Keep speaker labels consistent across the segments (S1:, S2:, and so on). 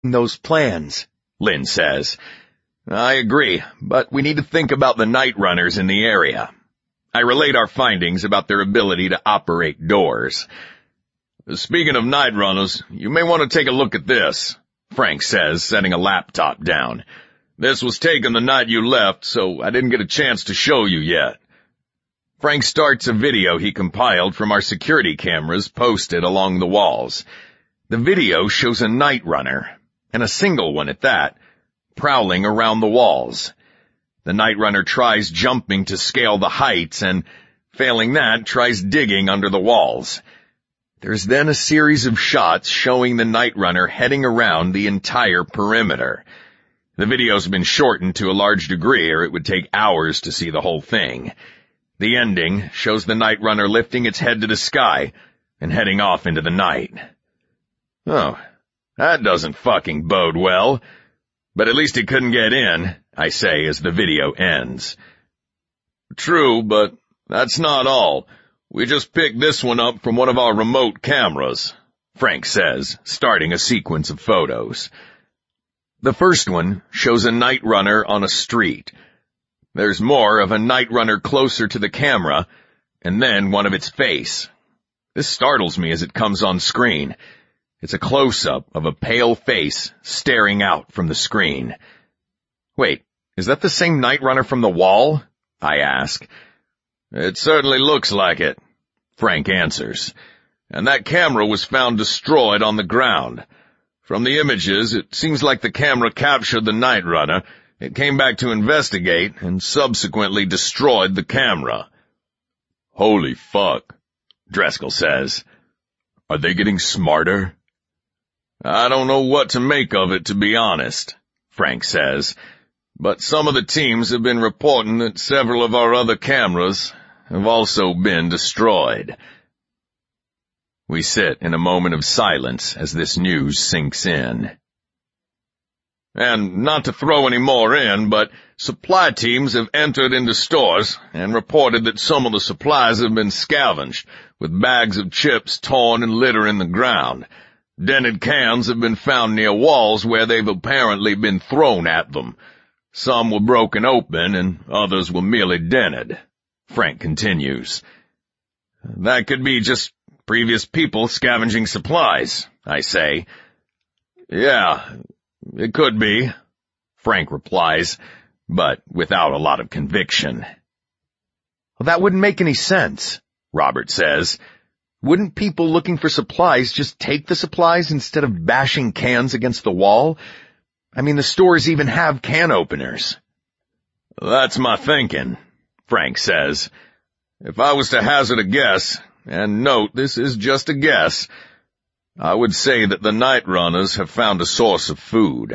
S1: those plans, Lynn says. I agree, but we need to think about the night runners in the area. I relate our findings about their ability to operate doors. Speaking of night runners, you may want to take a look at this, Frank says, setting a laptop down. This was taken the night you left, so I didn't get a chance to show you yet. Frank starts a video he compiled from our security cameras posted along the walls. The video shows a night runner, and a single one at that, prowling around the walls. The night runner tries jumping to scale the heights and, failing that, tries digging under the walls. There's then a series of shots showing the night runner heading around the entire perimeter. The video's been shortened to a large degree, or it would take hours to see the whole thing. The ending shows the night runner lifting its head to the sky and heading off into the night. Oh, that doesn't fucking bode well. But at least it couldn't get in, I say as the video ends. True, but that's not all. We just picked this one up from one of our remote cameras, Frank says, starting a sequence of photos. The first one shows a night runner on a street. There's more of a night runner closer to the camera, and then one of its face. This startles me as it comes on screen. It's a close-up of a pale face staring out from the screen. Wait, is that the same night runner from the wall? I ask. It certainly looks like it, Frank answers. And that camera was found destroyed on the ground. From the images, it seems like the camera captured the night runner. It came back to investigate and subsequently destroyed the camera. Holy fuck, Driscoll says. Are they getting smarter? I don't know what to make of it, to be honest, Frank says, but some of the teams have been reporting that several of our other cameras have also been destroyed. We sit in a moment of silence as this news sinks in. And not to throw any more in, but supply teams have entered into stores and reported that some of the supplies have been scavenged, with bags of chips torn and littering the ground. Dented cans have been found near walls where they've apparently been thrown at them. Some were broken open and others were merely dented, Frank continues. That could be just previous people scavenging supplies, I say. Yeah, it could be, Frank replies, but without a lot of conviction. Well, that wouldn't make any sense, Robert says. Wouldn't people looking for supplies just take the supplies instead of bashing cans against the wall? I mean, the stores even have can openers. That's my thinking, Frank says. If I was to hazard a guess, and note this is just a guess, I would say that the night runners have found a source of food.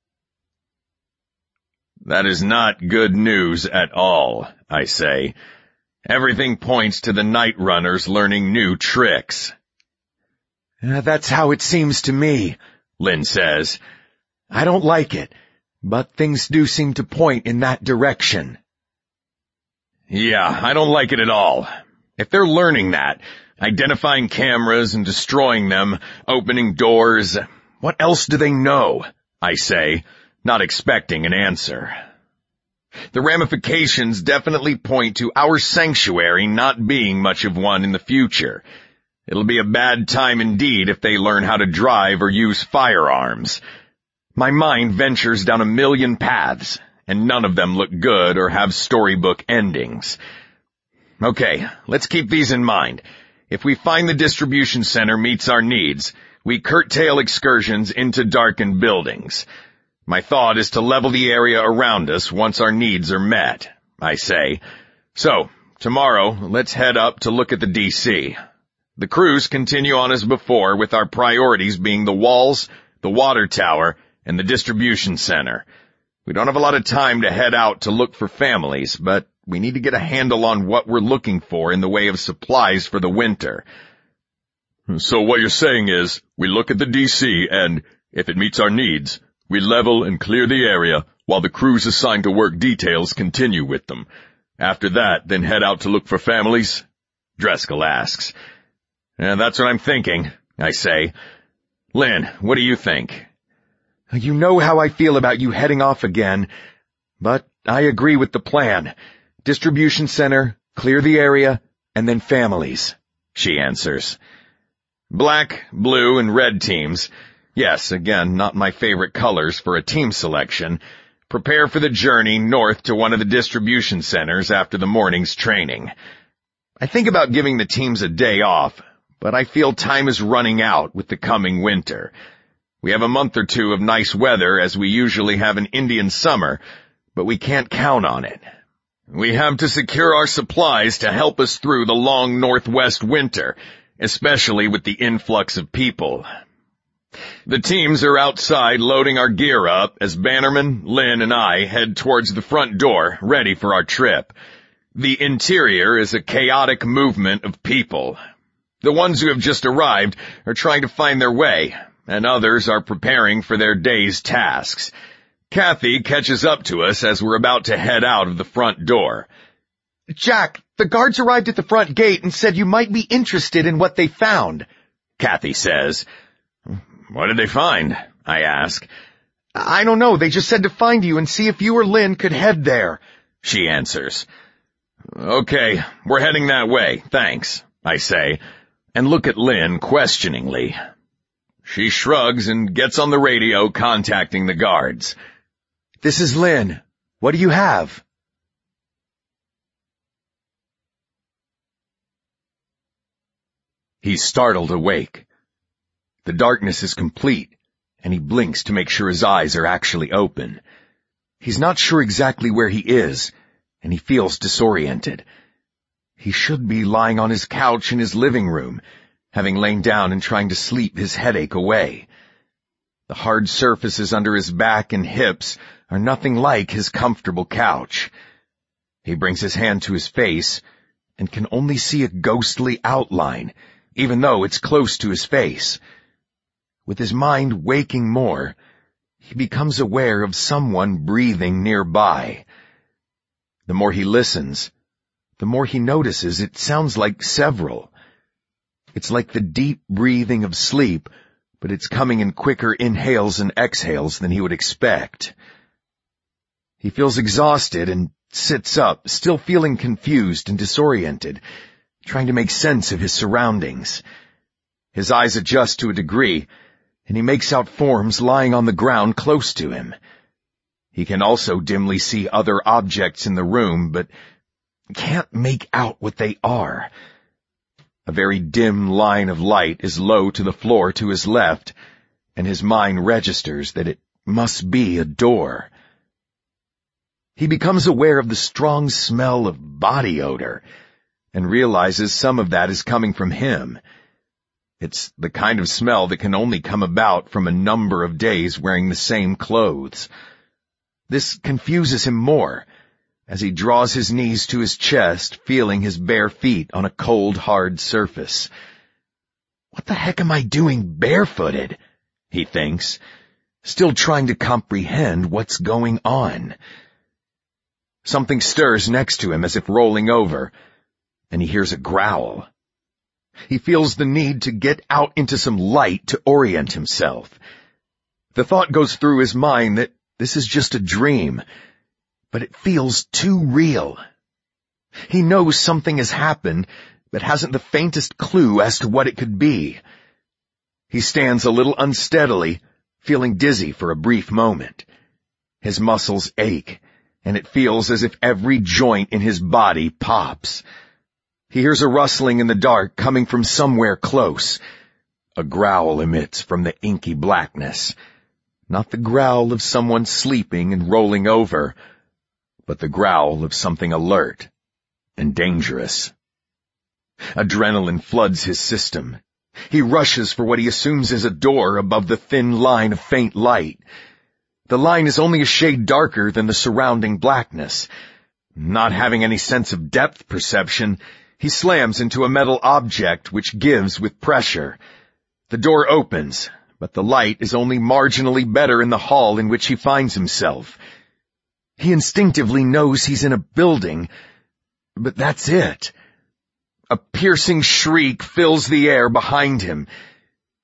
S1: That is not good news at all, I say. Everything points to the night runners learning new tricks. That's how it seems to me, Lynn says. I don't like it, but things do seem to point in that direction. Yeah, I don't like it at all. If they're learning that, identifying cameras and destroying them, opening doors, what else do they know? I say, not expecting an answer. The ramifications definitely point to our sanctuary not being much of one in the future. It'll be a bad time indeed if they learn how to drive or use firearms. My mind ventures down a million paths, and none of them look good or have storybook endings. Okay, let's keep these in mind. If we find the distribution center meets our needs, we curtail excursions into darkened buildings. My thought is to level the area around us once our needs are met, I say. So, tomorrow, let's head up to look at the DC. The crews continue on as before, with our priorities being the walls, the water tower, and the distribution center. We don't have a lot of time to head out to look for families, but we need to get a handle on what we're looking for in the way of supplies for the winter. So what you're saying is, we look at the DC and, if it meets our needs, we level and clear the area while the crews assigned to work details continue with them. After that, then head out to look for families? Driscoll asks. That's what I'm thinking, I say. Lynn, what do you think? You know how I feel about you heading off again, but I agree with the plan. Distribution center, clear the area, and then families, she answers. Black, blue, and red teams, yes, again, not my favorite colors for a team selection, prepare for the journey north to one of the distribution centers after the morning's training. I think about giving the teams a day off, but I feel time is running out with the coming winter. We have a month or two of nice weather as we usually have an Indian summer, but we can't count on it. We have to secure our supplies to help us through the long northwest winter, especially with the influx of people. The teams are outside loading our gear up as Bannerman, Lynn, and I head towards the front door, ready for our trip. The interior is a chaotic movement of people. The ones who have just arrived are trying to find their way, and others are preparing for their day's tasks. Kathy catches up to us as we're about to head out of the front door. "Jack, the guards arrived at the front gate and said you might be interested in what they found," Kathy says. "What did they find?" I ask. "I don't know. They just said to find you and see if you or Lynn could head there," she answers. "Okay, we're heading that way, thanks," I say, and look at Lynn questioningly. She shrugs and gets on the radio contacting the guards. "This is Lynn. What do you have?" He's startled awake. The darkness is complete, and he blinks to make sure his eyes are actually open. He's not sure exactly where he is, and he feels disoriented. He should be lying on his couch in his living room, having lain down and trying to sleep his headache away. The hard surfaces under his back and hips are nothing like his comfortable couch. He brings his hand to his face and can only see a ghostly outline, even though it's close to his face. With his mind waking more, he becomes aware of someone breathing nearby. The more he listens, the more he notices it sounds like several. It's like the deep breathing of sleep, but it's coming in quicker inhales and exhales than he would expect. He feels exhausted and sits up, still feeling confused and disoriented, trying to make sense of his surroundings. His eyes adjust to a degree, and he makes out forms lying on the ground close to him. He can also dimly see other objects in the room, but can't make out what they are. A very dim line of light is low to the floor to his left, and his mind registers that it must be a door. He becomes aware of the strong smell of body odor, and realizes some of that is coming from him. It's the kind of smell that can only come about from a number of days wearing the same clothes. This confuses him more, as he draws his knees to his chest, feeling his bare feet on a cold, hard surface. "What the heck am I doing barefooted?" he thinks, still trying to comprehend what's going on. Something stirs next to him as if rolling over, and he hears a growl. He feels the need to get out into some light to orient himself. The thought goes through his mind that this is just a dream, but it feels too real. He knows something has happened, but hasn't the faintest clue as to what it could be. He stands a little unsteadily, feeling dizzy for a brief moment. His muscles ache, and it feels as if every joint in his body pops. He hears a rustling in the dark coming from somewhere close. A growl emits from the inky blackness. Not the growl of someone sleeping and rolling over, but the growl of something alert and dangerous. Adrenaline floods his system. He rushes for what he assumes is a door above the thin line of faint light. The line is only a shade darker than the surrounding blackness. Not having any sense of depth perception, he slams into a metal object which gives with pressure. The door opens, but the light is only marginally better in the hall in which he finds himself. He instinctively knows he's in a building, but that's it. A piercing shriek fills the air behind him.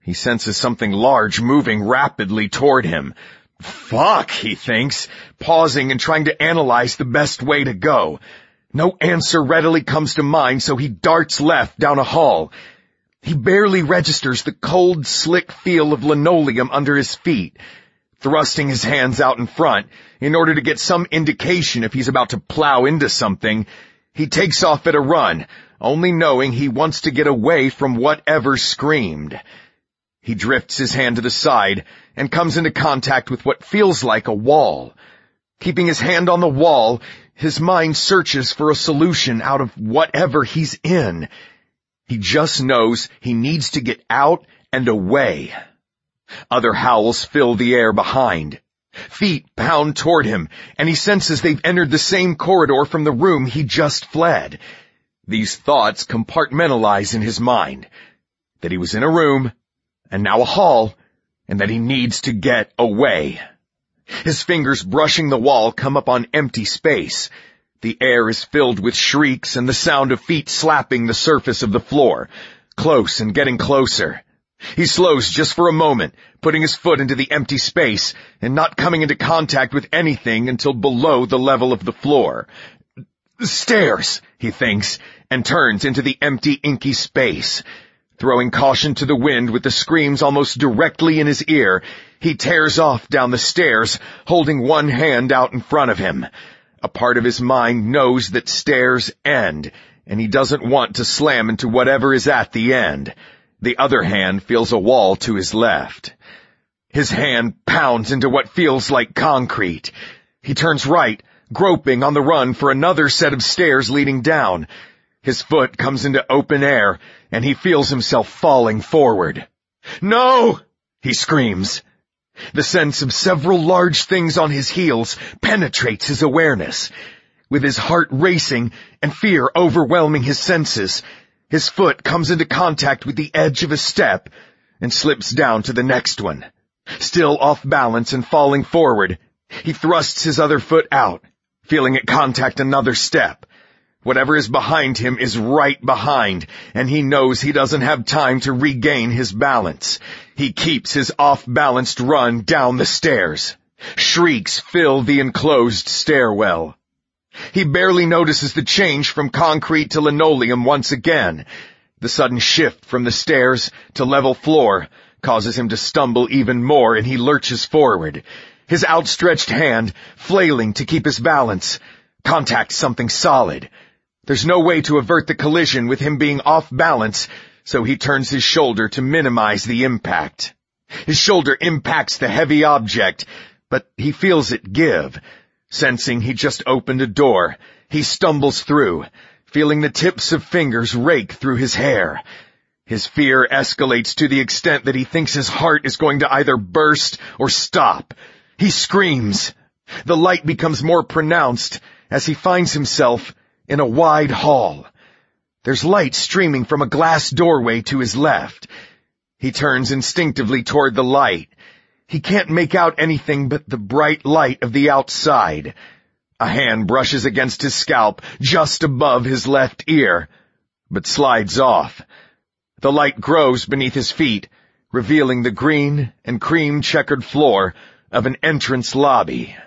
S1: He senses something large moving rapidly toward him. Fuck, he thinks, pausing and trying to analyze the best way to go. No answer readily comes to mind, so he darts left down a hall. He barely registers the cold, slick feel of linoleum under his feet. Thrusting his hands out in front, in order to get some indication if he's about to plow into something, he takes off at a run, only knowing he wants to get away from whatever screamed. He drifts his hand to the side and comes into contact with what feels like a wall. Keeping his hand on the wall, his mind searches for a solution out of whatever he's in. He just knows he needs to get out and away. Other howls fill the air behind. Feet pound toward him, and he senses they've entered the same corridor from the room he just fled. These thoughts compartmentalize in his mind. That he was in a room, and now a hall, and that he needs to get away. His fingers brushing the wall come up on empty space. The air is filled with shrieks and the sound of feet slapping the surface of the floor, close and getting closer. He slows just for a moment, putting his foot into the empty space and not coming into contact with anything until below the level of the floor. Stairs, he thinks, and turns into the empty, inky space. Throwing caution to the wind with the screams almost directly in his ear, he tears off down the stairs, holding one hand out in front of him. A part of his mind knows that stairs end, and he doesn't want to slam into whatever is at the end. The other hand feels a wall to his left. His hand pounds into what feels like concrete. He turns right, groping on the run for another set of stairs leading down. His foot comes into open air, and he feels himself falling forward. "No!" he screams. The sense of several large things on his heels penetrates his awareness. With his heart racing and fear overwhelming his senses, his foot comes into contact with the edge of a step and slips down to the next one. Still off balance and falling forward, he thrusts his other foot out, feeling it contact another step. Whatever is behind him is right behind, and he knows he doesn't have time to regain his balance. He keeps his off-balanced run down the stairs. Shrieks fill the enclosed stairwell. He barely notices the change from concrete to linoleum once again. The sudden shift from the stairs to level floor causes him to stumble even more, and he lurches forward. His outstretched hand, flailing to keep his balance, contacts something solid. There's no way to avert the collision with him being off balance, so he turns his shoulder to minimize the impact. His shoulder impacts the heavy object, but he feels it give. Sensing he just opened a door, he stumbles through, feeling the tips of fingers rake through his hair. His fear escalates to the extent that he thinks his heart is going to either burst or stop. He screams. The light becomes more pronounced as he finds himself in a wide hall. There's light streaming from a glass doorway to his left. He turns instinctively toward the light. He can't make out anything but the bright light of the outside. A hand brushes against his scalp just above his left ear, but slides off. The light grows beneath his feet, revealing the green and cream-checkered floor of an entrance lobby.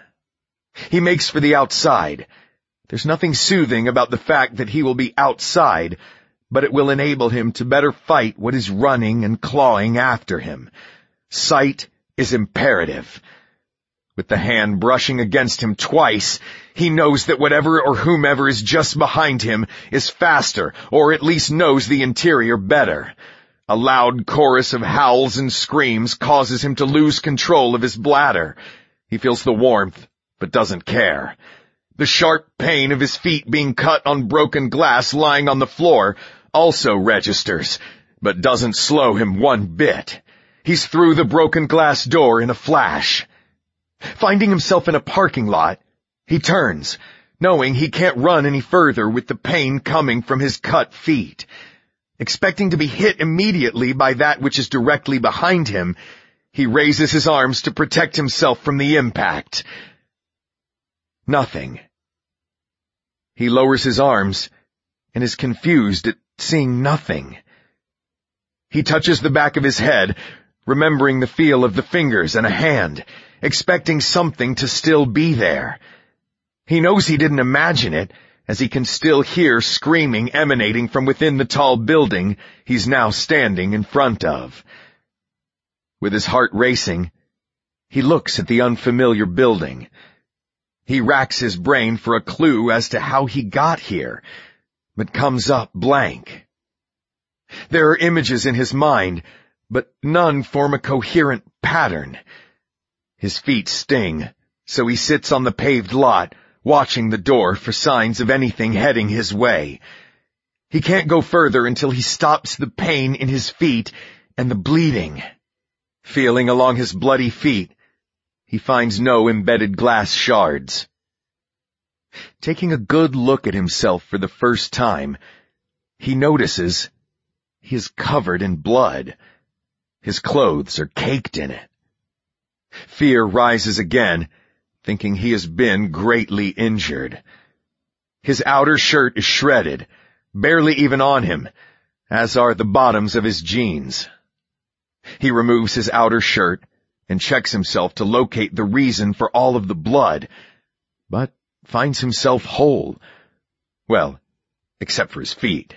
S1: He makes for the outside. There's nothing soothing about the fact that he will be outside, but it will enable him to better fight what is running and clawing after him. Sight is imperative. With the hand brushing against him twice, he knows that whatever or whomever is just behind him is faster, or at least knows the interior better. A loud chorus of howls and screams causes him to lose control of his bladder. He feels the warmth, but doesn't care. The sharp pain of his feet being cut on broken glass lying on the floor also registers, but doesn't slow him one bit. He's through the broken glass door in a flash. Finding himself in a parking lot, he turns, knowing he can't run any further with the pain coming from his cut feet. Expecting to be hit immediately by that which is directly behind him, he raises his arms to protect himself from the impact. Nothing. He lowers his arms and is confused at seeing nothing. He touches the back of his head, remembering the feel of the fingers and a hand, expecting something to still be there. He knows he didn't imagine it, as he can still hear screaming emanating from within the tall building he's now standing in front of. With his heart racing, he looks at the unfamiliar building. He racks his brain for a clue as to how he got here, but comes up blank. There are images in his mind, but none form a coherent pattern. His feet sting, so he sits on the paved lot, watching the door for signs of anything heading his way. He can't go further until he stops the pain in his feet and the bleeding. Feeling along his bloody feet, he finds no embedded glass shards. Taking a good look at himself for the first time, he notices he is covered in blood. His clothes are caked in it. Fear rises again, thinking he has been greatly injured. His outer shirt is shredded, barely even on him, as are the bottoms of his jeans. He removes his outer shirt and checks himself to locate the reason for all of the blood, but finds himself whole. Well, except for his feet.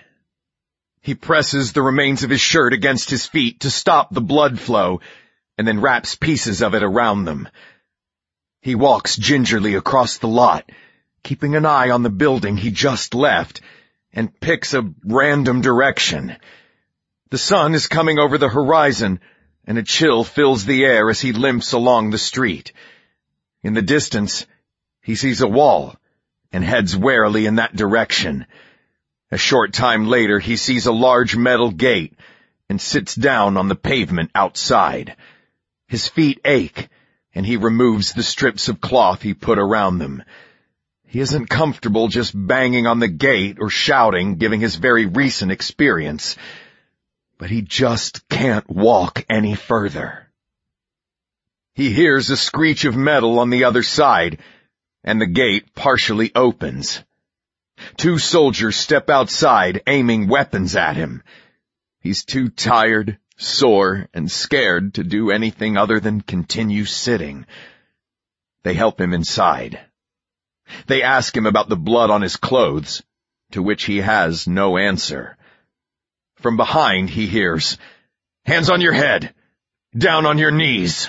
S1: He presses the remains of his shirt against his feet to stop the blood flow, and then wraps pieces of it around them. He walks gingerly across the lot, keeping an eye on the building he just left, and picks a random direction. The sun is coming over the horizon, and a chill fills the air as he limps along the street. In the distance, he sees a wall, and heads warily in that direction. A short time later, he sees a large metal gate, and sits down on the pavement outside. His feet ache, and he removes the strips of cloth he put around them. He isn't comfortable just banging on the gate or shouting, given his very recent experience. But he just can't walk any further. He hears a screech of metal on the other side, and the gate partially opens. 2 soldiers step outside, aiming weapons at him. He's too tired, sore, and scared to do anything other than continue sitting. They help him inside. They ask him about the blood on his clothes, to which he has no answer. From behind he hears, "Hands on your head! Down on your knees!"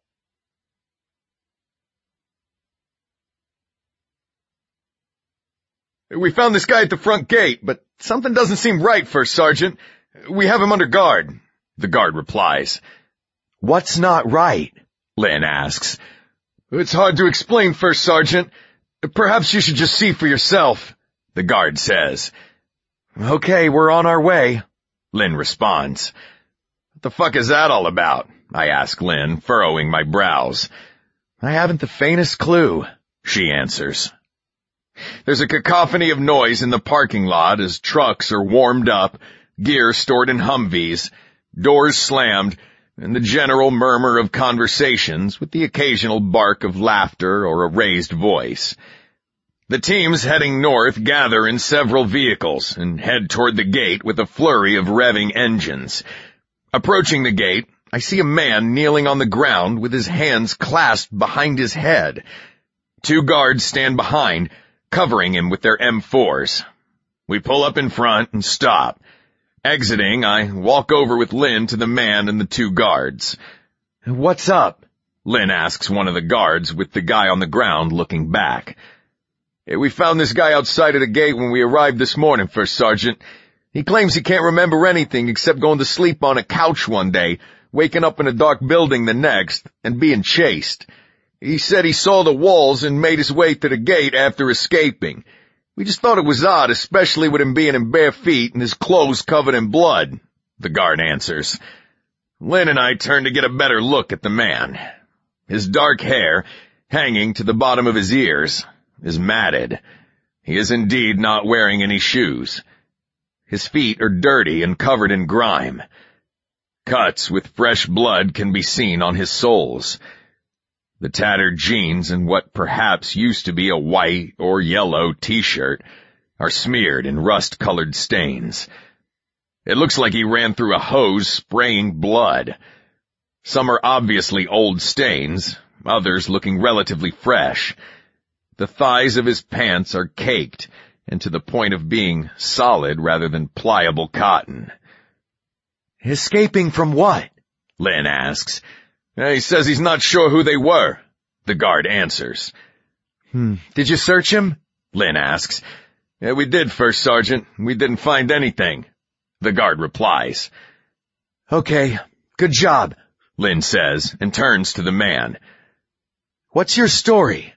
S1: "We found this guy at the front gate, but something doesn't seem right, First Sergeant. We have him under guard," the guard replies. "What's not right?" Lynn asks. "It's hard to explain, First Sergeant. Perhaps you should just see for yourself," the guard says. "Okay, we're on our way," Lynn responds. "What the fuck is that all about?" I ask Lynn, furrowing my brows. "I haven't the faintest clue," she answers. There's a cacophony of noise in the parking lot as trucks are warmed up, gear stored in Humvees, doors slammed, and the general murmur of conversations with the occasional bark of laughter or a raised voice. The teams heading north gather in several vehicles and head toward the gate with a flurry of revving engines. Approaching the gate, I see a man kneeling on the ground with his hands clasped behind his head. 2 guards stand behind, covering him with their M4s. We pull up in front and stop. Exiting, I walk over with Lynn to the man and the 2 guards. "What's up?" Lynn asks one of the guards, with the guy on the ground looking back. "We found this guy outside of the gate when we arrived this morning, First Sergeant. He claims he can't remember anything except going to sleep on a couch one day, waking up in a dark building the next, and being chased. He said he saw the walls and made his way to the gate after escaping. We just thought it was odd, especially with him being in bare feet and his clothes covered in blood," the guard answers. Lynn and I turn to get a better look at the man. His dark hair, hanging to the bottom of his ears, is matted. He is indeed not wearing any shoes. His feet are dirty and covered in grime. Cuts with fresh blood can be seen on his soles. The tattered jeans and what perhaps used to be a white or yellow t-shirt are smeared in rust-colored stains. It looks like he ran through a hose spraying blood. Some are obviously old stains, others looking relatively fresh. The thighs of his pants are caked, and to the point of being solid rather than pliable cotton.
S2: Escaping from what?
S1: Lynn asks. He says he's not sure who they were, the guard answers.
S2: Did you search him?
S1: Lynn asks. Yeah, we did, First Sergeant. We didn't find anything, the guard replies.
S2: Okay, good job,
S1: Lynn says, and turns to the man.
S2: What's your story?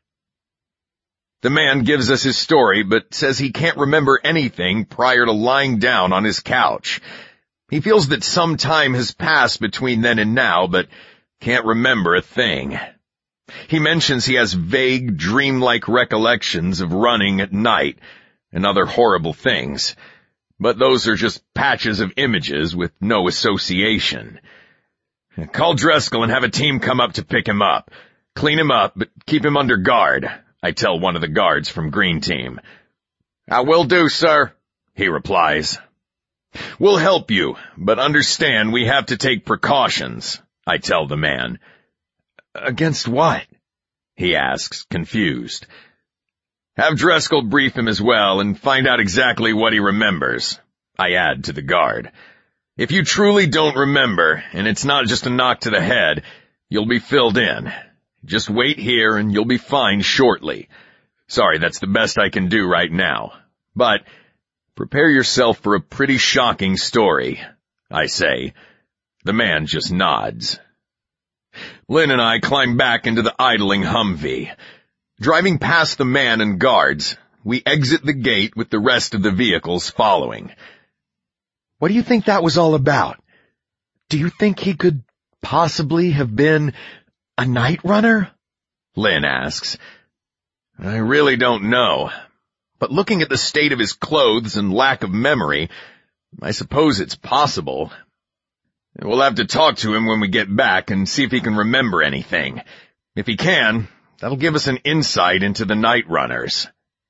S1: The man gives us his story, but says he can't remember anything prior to lying down on his couch. He feels that some time has passed between then and now, but can't remember a thing. He mentions he has vague, dreamlike recollections of running at night and other horrible things, but those are just patches of images with no association. Call Driscoll and have a team come up to pick him up. Clean him up, but keep him under guard, I tell one of the guards from Green Team. I will do, sir, he replies. We'll help you, but understand we have to take precautions, I tell the man.
S2: Against what?
S1: He asks, confused. Have Driscoll brief him as well and find out exactly what he remembers, I add to the guard. If you truly don't remember, and it's not just a knock to the head, you'll be filled in. Just wait here and you'll be fine shortly. Sorry, that's the best I can do right now. But prepare yourself for a pretty shocking story, I say. The man just nods. Lynn and I climb back into the idling Humvee. Driving past the man and guards, we exit the gate with the rest of the vehicles following.
S2: What do you think that was all about? Do you think he could possibly have been a night runner?
S1: Lynn asks. I really don't know, but looking at the state of his clothes and lack of memory, I suppose it's possible. We'll have to talk to him when we get back and see if he can remember anything. If he can, that'll give us an insight into the night runners.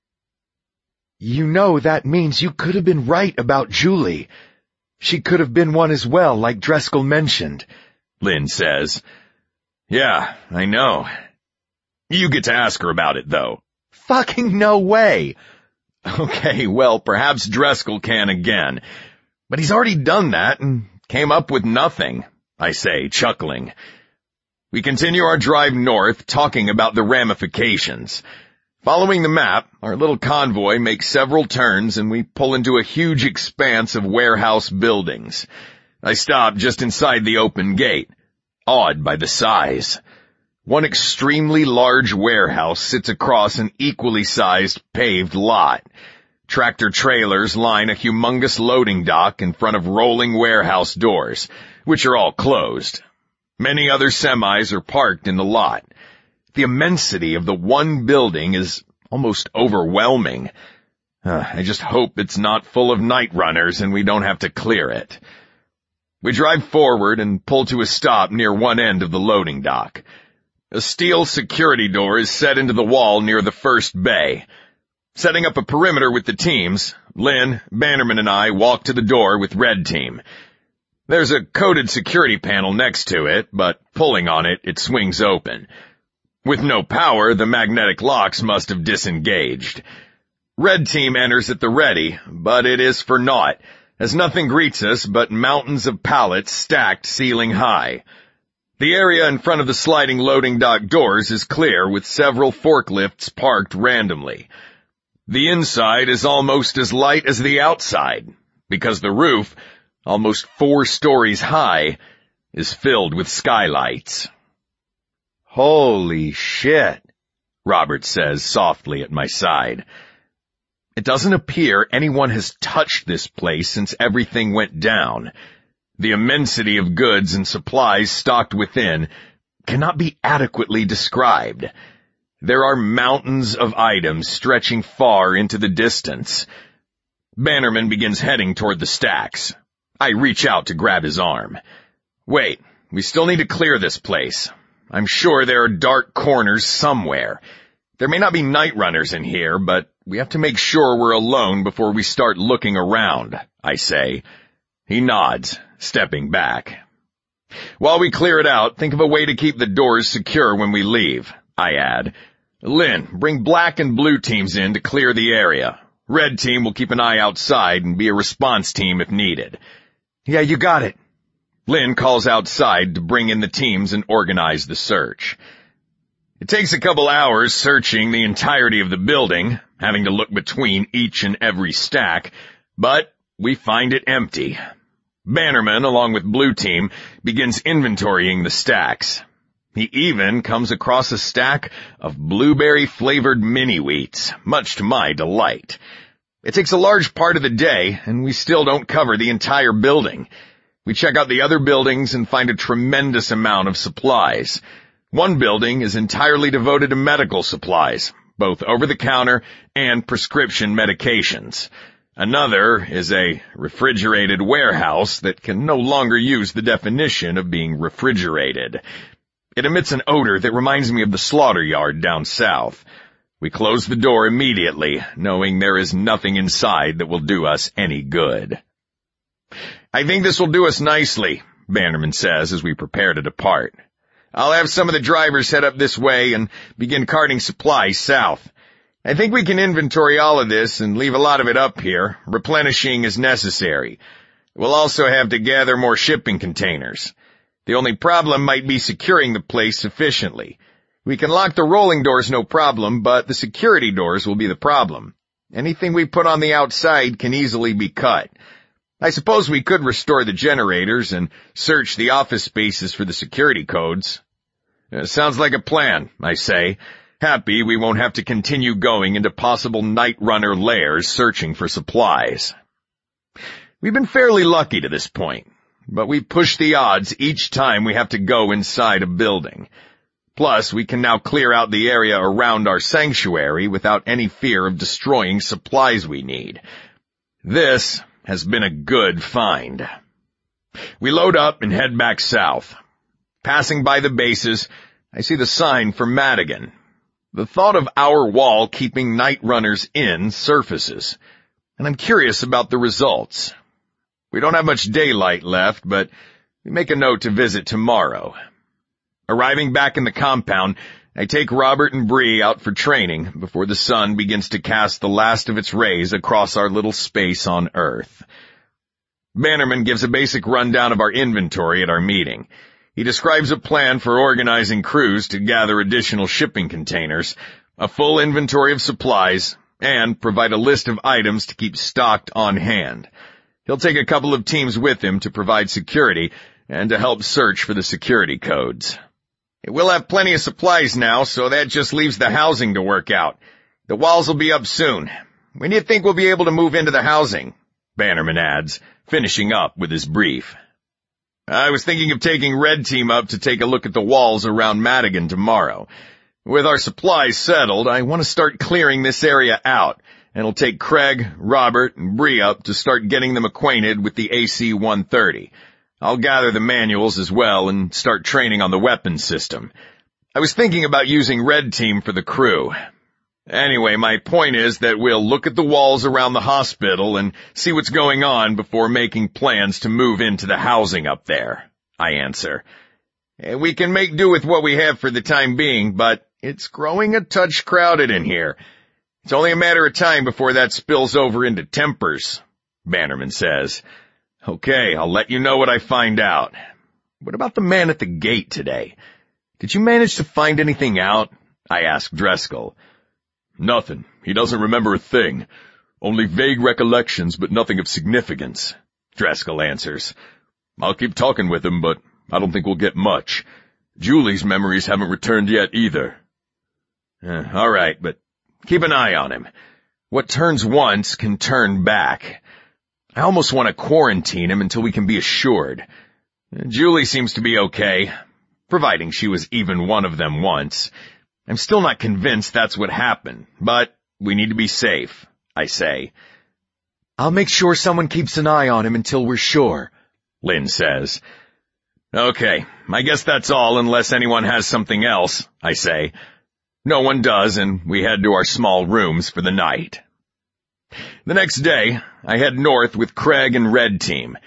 S2: You know that means you could have been right about Julie. She could have been one as well, like Driscoll mentioned,
S1: Lynn says. Yeah, I know. You get to ask her about it, though.
S2: Fucking no way.
S1: Okay, well, perhaps Driscoll can again. But he's already done that and came up with nothing, I say, chuckling. We continue our drive north, talking about the ramifications. Following the map, our little convoy makes several turns and we pull into a huge expanse of warehouse buildings. I stop just inside the open gate, awed by the size. One extremely large warehouse sits across an equally sized paved lot. Tractor trailers line a humongous loading dock in front of rolling warehouse doors, which are all closed. Many other semis are parked in the lot. The immensity of the one building is almost overwhelming. I just hope it's not full of night runners and we don't have to clear it. We drive forward and pull to a stop near one end of the loading dock. A steel security door is set into the wall near the first bay. Setting up a perimeter with the teams, Lynn, Bannerman, and I walk to the door with Red Team. There's a coded security panel next to it, but pulling on it, it swings open. With no power, the magnetic locks must have disengaged. Red Team enters at the ready, but it is for naught, as nothing greets us but mountains of pallets stacked ceiling high. The area in front of the sliding loading dock doors is clear with several forklifts parked randomly. The inside is almost as light as the outside, because the roof, almost 4 stories high, is filled with skylights.
S2: Holy shit,
S1: Robert says softly at my side. It doesn't appear anyone has touched this place since everything went down. The immensity of goods and supplies stocked within cannot be adequately described. There are mountains of items stretching far into the distance. Bannerman begins heading toward the stacks. I reach out to grab his arm. Wait, we still need to clear this place. I'm sure there are dark corners somewhere. There may not be night runners in here, but we have to make sure we're alone before we start looking around, I say. He nods, stepping back. While we clear it out, think of a way to keep the doors secure when we leave, I add. Lynn, bring black and blue teams in to clear the area. Red team will keep an eye outside and be a response team if needed.
S2: Yeah, you got it.
S1: Lynn calls outside to bring in the teams and organize the search. It takes a couple hours searching the entirety of the building, having to look between each and every stack, but we find it empty. Bannerman, along with Blue Team, begins inventorying the stacks. He even comes across a stack of blueberry-flavored mini-wheats, much to my delight. It takes a large part of the day, and we still don't cover the entire building. We check out the other buildings and find a tremendous amount of supplies. One building is entirely devoted to medical supplies, both over-the-counter and prescription medications. Another is a refrigerated warehouse that can no longer use the definition of being refrigerated. It emits an odor that reminds me of the slaughter yard down south. We close the door immediately, knowing there is nothing inside that will do us any good. I think this will do us nicely, Bannerman says as we prepare to depart. I'll have some of the drivers head up this way and begin carting supplies south. I think we can inventory all of this and leave a lot of it up here, replenishing as necessary. We'll also have to gather more shipping containers. The only problem might be securing the place sufficiently. We can lock the rolling doors no problem, but the security doors will be the problem. Anything we put on the outside can easily be cut. I suppose we could restore the generators and search the office spaces for the security codes. Sounds like a plan, I say, happy we won't have to continue going into possible Night Runner lairs searching for supplies. We've been fairly lucky to this point, but we push the odds each time we have to go inside a building. Plus, we can now clear out the area around our sanctuary without any fear of destroying supplies we need. This has been a good find. We load up and head back south. Passing by the bases, I see the sign for Madigan. The thought of our wall keeping night runners in surfaces, and I'm curious about the results. We don't have much daylight left, but we make a note to visit tomorrow. Arriving back in the compound, I take Robert and Bree out for training before the sun begins to cast the last of its rays across our little space on Earth. Bannerman gives a basic rundown of our inventory at our meeting. He describes a plan for organizing crews to gather additional shipping containers, a full inventory of supplies, and provide a list of items to keep stocked on hand. He'll take a couple of teams with him to provide security and to help search for the security codes. We'll have plenty of supplies now, so that just leaves the housing to work out. The walls will be up soon. When do you think we'll be able to move into the housing? Bannerman adds, finishing up with his brief. I was thinking of taking Red Team up to take a look at the walls around Madigan tomorrow. With our supplies settled, I want to start clearing this area out, and it'll take Craig, Robert, and Bree up to start getting them acquainted with the AC-130. I'll gather the manuals as well and start training on the weapons system. I was thinking about using Red Team for the crew. Anyway, my point is that we'll look at the walls around the hospital and see what's going on before making plans to move into the housing up there, I answer. We can make do with what we have for the time being, but it's growing a touch crowded in here. It's only a matter of time before that spills over into tempers, Bannerman says. Okay, I'll let you know what I find out. What about the man at the gate today? Did you manage to find anything out? I asked Dreskel.
S3: Nothing. He doesn't remember a thing. Only vague recollections, but nothing of significance, Dreskel answers. I'll keep talking with him, but I don't think we'll get much. Julie's memories haven't returned yet either.
S1: All right, but keep an eye on him. What turns once can turn back. I almost want to quarantine him until we can be assured. Julie seems to be okay, providing she was even one of them once. I'm still not convinced that's what happened, but we need to be safe, I say.
S2: I'll make sure someone keeps an eye on him until we're sure,
S1: Lynn says. Okay, I guess that's all unless anyone has something else, I say. No one does, and we head to our small rooms for the night. The next day, I head north with Craig and Red Team.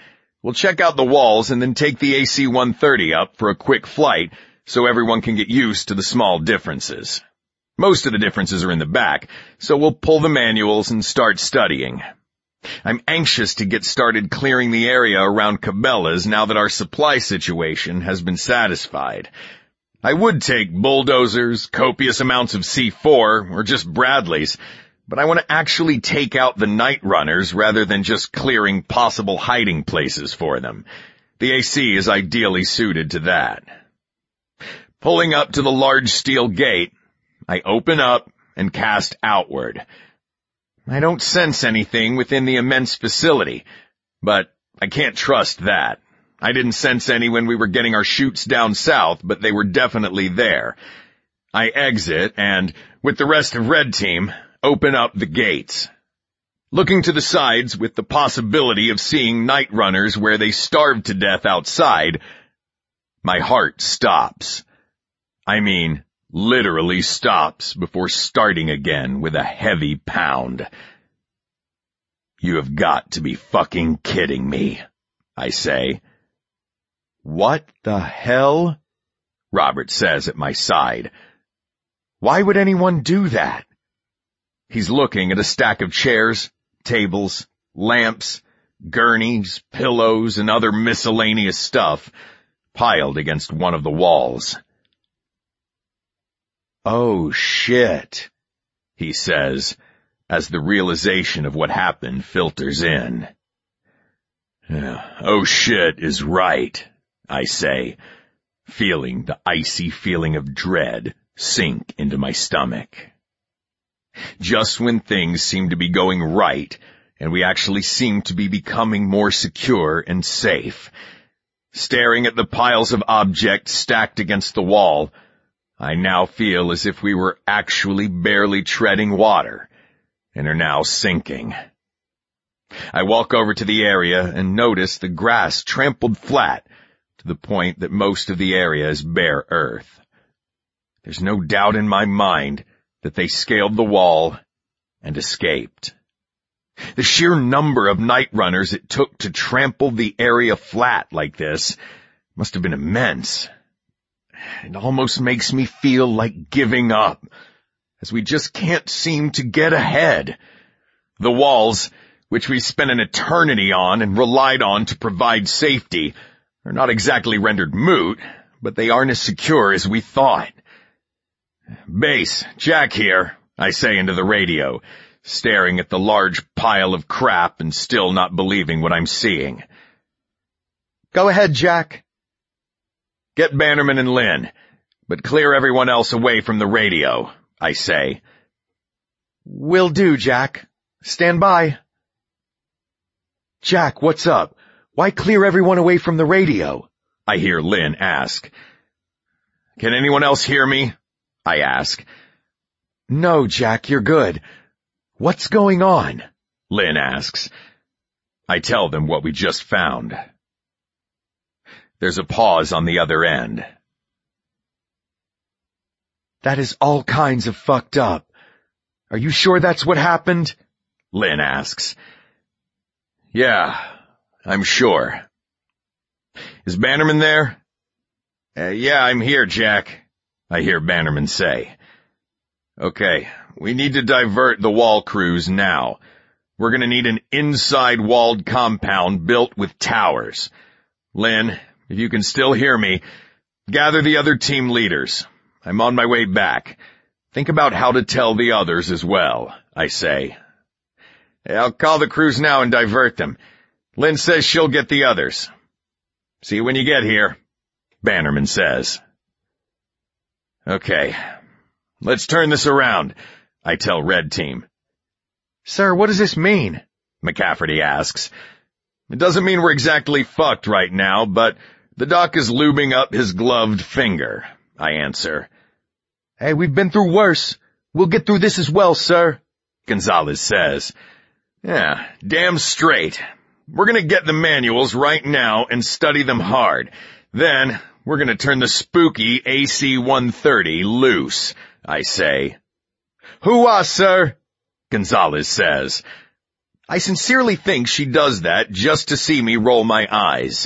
S1: We'll check out the walls and then take the AC-130 up for a quick flight so everyone can get used to the small differences. Most of the differences are in the back, so we'll pull the manuals and start studying. I'm anxious to get started clearing the area around Cabela's now that our supply situation has been satisfied. I would take bulldozers, copious amounts of C4, or just Bradleys, but I want to actually take out the night runners rather than just clearing possible hiding places for them. The AC is ideally suited to that. Pulling up to the large steel gate, I open up and cast outward. I don't sense anything within the immense facility, but I can't trust that. I didn't sense any when we were getting our chutes down south, but they were definitely there. I exit and, with the rest of Red Team, open up the gates. Looking to the sides with the possibility of seeing night runners where they starved to death outside, my heart stops. I mean, literally stops before starting again with a heavy pound. You have got to be fucking kidding me, I say.
S2: What the hell?
S1: Robert says at my side.
S2: Why would anyone do that?
S1: He's looking at a stack of chairs, tables, lamps, gurneys, pillows, and other miscellaneous stuff piled against one of the walls.
S2: Oh shit,
S1: he says, as the realization of what happened filters in. Oh shit is right, I say, feeling the icy feeling of dread sink into my stomach. Just when things seem to be going right, and we actually seem to be becoming more secure and safe, staring at the piles of objects stacked against the wall, I now feel as if we were actually barely treading water, and are now sinking. I walk over to the area and notice the grass trampled flat to the point that most of the area is bare earth. There's no doubt in my mind that they scaled the wall and escaped. The sheer number of night runners it took to trample the area flat like this must have been immense. It almost makes me feel like giving up, as we just can't seem to get ahead. The walls, which we spent an eternity on and relied on to provide safety, are not exactly rendered moot, but they aren't as secure as we thought. Base, Jack here, I say into the radio, staring at the large pile of crap and still not believing what I'm seeing.
S2: Go ahead, Jack.
S1: Get Bannerman and Lynn, but clear everyone else away from the radio, I say.
S2: Will do, Jack. Stand by. Jack, what's up? Why clear everyone away from the radio?
S1: I hear Lynn ask. Can anyone else hear me? I ask.
S2: No, Jack, you're good. What's going on?
S1: Lynn asks. I tell them what we just found. There's a pause on the other end.
S2: That is all kinds of fucked up. Are you sure that's what happened?
S1: Lynn asks. Yeah, I'm sure. Is Bannerman there? Yeah, I'm here, Jack, I hear Bannerman say. Okay, we need to divert the wall crews now. We're gonna need an inside walled compound built with towers. Lynn, if you can still hear me, gather the other team leaders. I'm on my way back. Think about how to tell the others as well, I say. I'll call the crews now and divert them. Lynn says she'll get the others. See you when you get here, Bannerman says. Okay, let's turn this around, I tell Red Team.
S2: Sir, what does this mean?
S1: McCafferty asks. It doesn't mean we're exactly fucked right now, but the doc is lubing up his gloved finger, I answer.
S2: Hey, we've been through worse. We'll get through this as well, sir,
S1: Gonzalez says. Yeah, damn straight. We're gonna get the manuals right now and study them hard. Then, we're gonna turn the spooky AC-130 loose, I say.
S2: Hoo-ah, sir,
S1: Gonzalez says. I sincerely think she does that just to see me roll my eyes.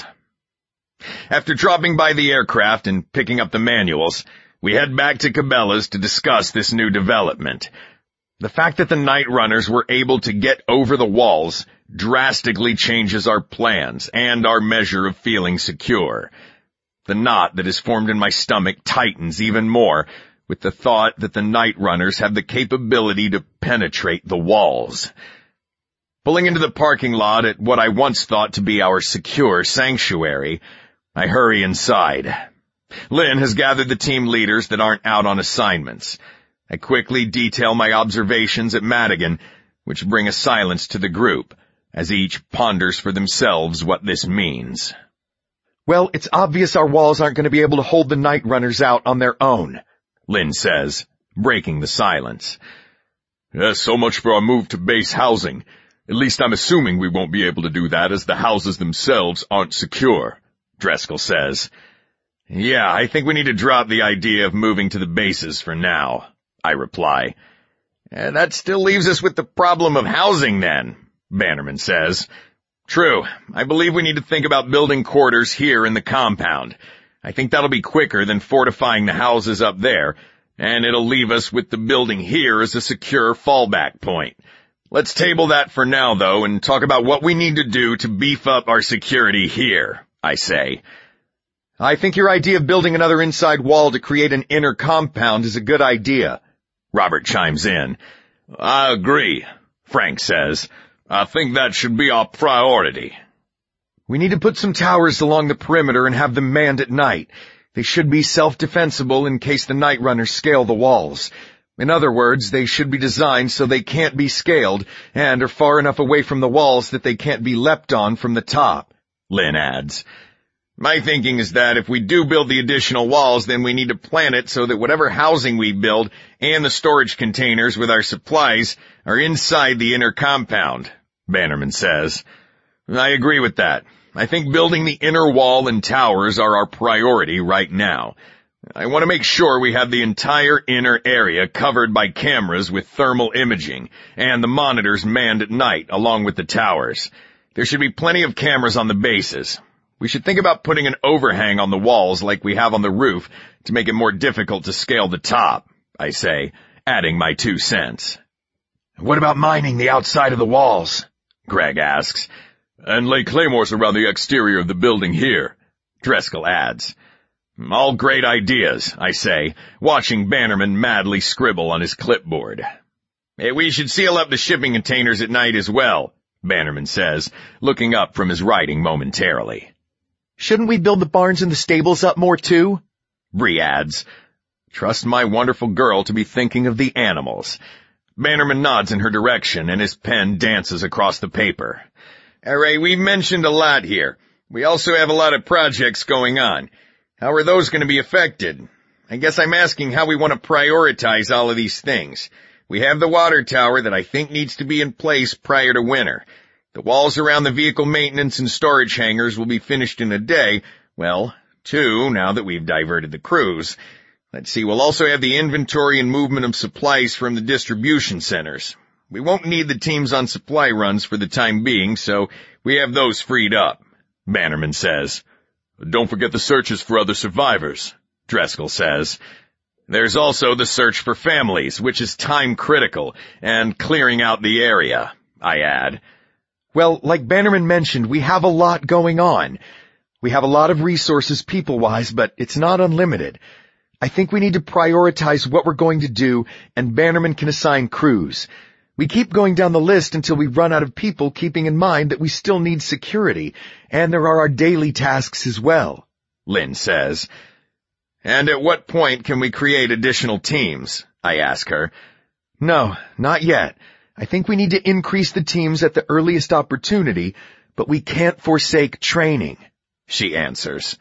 S1: After dropping by the aircraft and picking up the manuals, we head back to Cabela's to discuss this new development. The fact that the Night Runners were able to get over the walls drastically changes our plans and our measure of feeling secure. The knot that is formed in my stomach tightens even more with the thought that the Night Runners have the capability to penetrate the walls. Pulling into the parking lot at what I once thought to be our secure sanctuary, I hurry inside. Lynn has gathered the team leaders that aren't out on assignments. I quickly detail my observations at Madigan, which bring a silence to the group, as each ponders for themselves what this means.
S2: Well, it's obvious our walls aren't going to be able to hold the Night Runners out on their own,
S1: Lynn says, breaking the silence.
S3: So much for our move to base housing. At least I'm assuming we won't be able to do that as the houses themselves aren't secure, Driscoll says.
S1: Yeah, I think we need to drop the idea of moving to the bases for now, I reply. That still leaves us with the problem of housing then, Bannerman says. True, I believe we need to think about building quarters here in the compound. I think that'll be quicker than fortifying the houses up there, and it'll leave us with the building here as a secure fallback point. Let's table that for now, though, and talk about what we need to do to beef up our security here, I say.
S2: I think your idea of building another inside wall to create an inner compound is a good idea,
S1: Robert chimes in.
S3: I agree,
S1: Frank says.
S3: I think that should be our priority.
S2: We need to put some towers along the perimeter and have them manned at night. They should be self-defensible in case the Night Runners scale the walls. In other words, they should be designed so they can't be scaled and are far enough away from the walls that they can't be leapt on from the top,
S1: Lynn adds. My thinking is that if we do build the additional walls, then we need to plan it so that whatever housing we build and the storage containers with our supplies are inside the inner compound, Bannerman says. I agree with that. I think building the inner wall and towers are our priority right now. I want to make sure we have the entire inner area covered by cameras with thermal imaging and the monitors manned at night along with the towers. There should be plenty of cameras on the bases. We should think about putting an overhang on the walls like we have on the roof to make it more difficult to scale the top, I say, adding my 2 cents.
S2: What about mining the outside of the walls?
S1: Greg asks.
S3: And lay claymores around the exterior of the building here,
S1: Driscoll adds. All great ideas, I say, watching Bannerman madly scribble on his clipboard. Hey, we should seal up the shipping containers at night as well, Bannerman says, looking up from his writing momentarily.
S2: Shouldn't we build the barns and the stables up more too?
S1: Bree adds. Trust my wonderful girl to be thinking of the animals. Bannerman nods in her direction and his pen dances across the paper. All right, we've mentioned a lot here. We also have a lot of projects going on. How are those going to be affected? I guess I'm asking how we want to prioritize all of these things. We have the water tower that I think needs to be in place prior to winter. The walls around the vehicle maintenance and storage hangars will be finished in a day. Well, 2 now that we've diverted the crews. Let's see, we'll also have the inventory and movement of supplies from the distribution centers. We won't need the teams on supply runs for the time being, so we have those freed up, Bannerman says.
S3: Don't forget the searches for other survivors,
S1: Driscoll says. There's also the search for families, which is time critical, and clearing out the area, I add.
S2: Well, like Bannerman mentioned, we have a lot going on. We have a lot of resources people-wise, but it's not unlimited. I think we need to prioritize what we're going to do, and Bannerman can assign crews. We keep going down the list until we run out of people, keeping in mind that we still need security, and there are our daily tasks as well,
S1: Lynn says. And at what point can we create additional teams? I ask her.
S2: No, not yet. I think we need to increase the teams at the earliest opportunity, but we can't forsake training,
S1: she answers.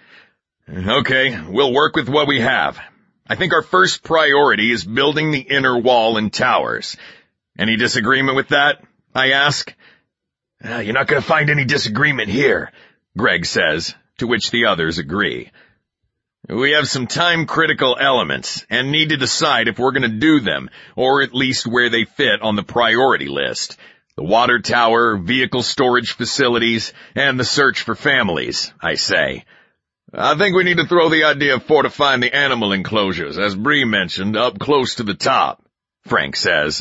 S1: Okay, we'll work with what we have. I think our first priority is building the inner wall and towers. Any disagreement with that? I ask. You're not going to find any disagreement here, Greg says, to which the others agree. We have some time-critical elements and need to decide if we're going to do them, or at least where they fit on the priority list. The water tower, vehicle storage facilities, and the search for families, I say. I think we need to throw the idea of fortifying the animal enclosures, as Bree mentioned, up close to the top, Frank says.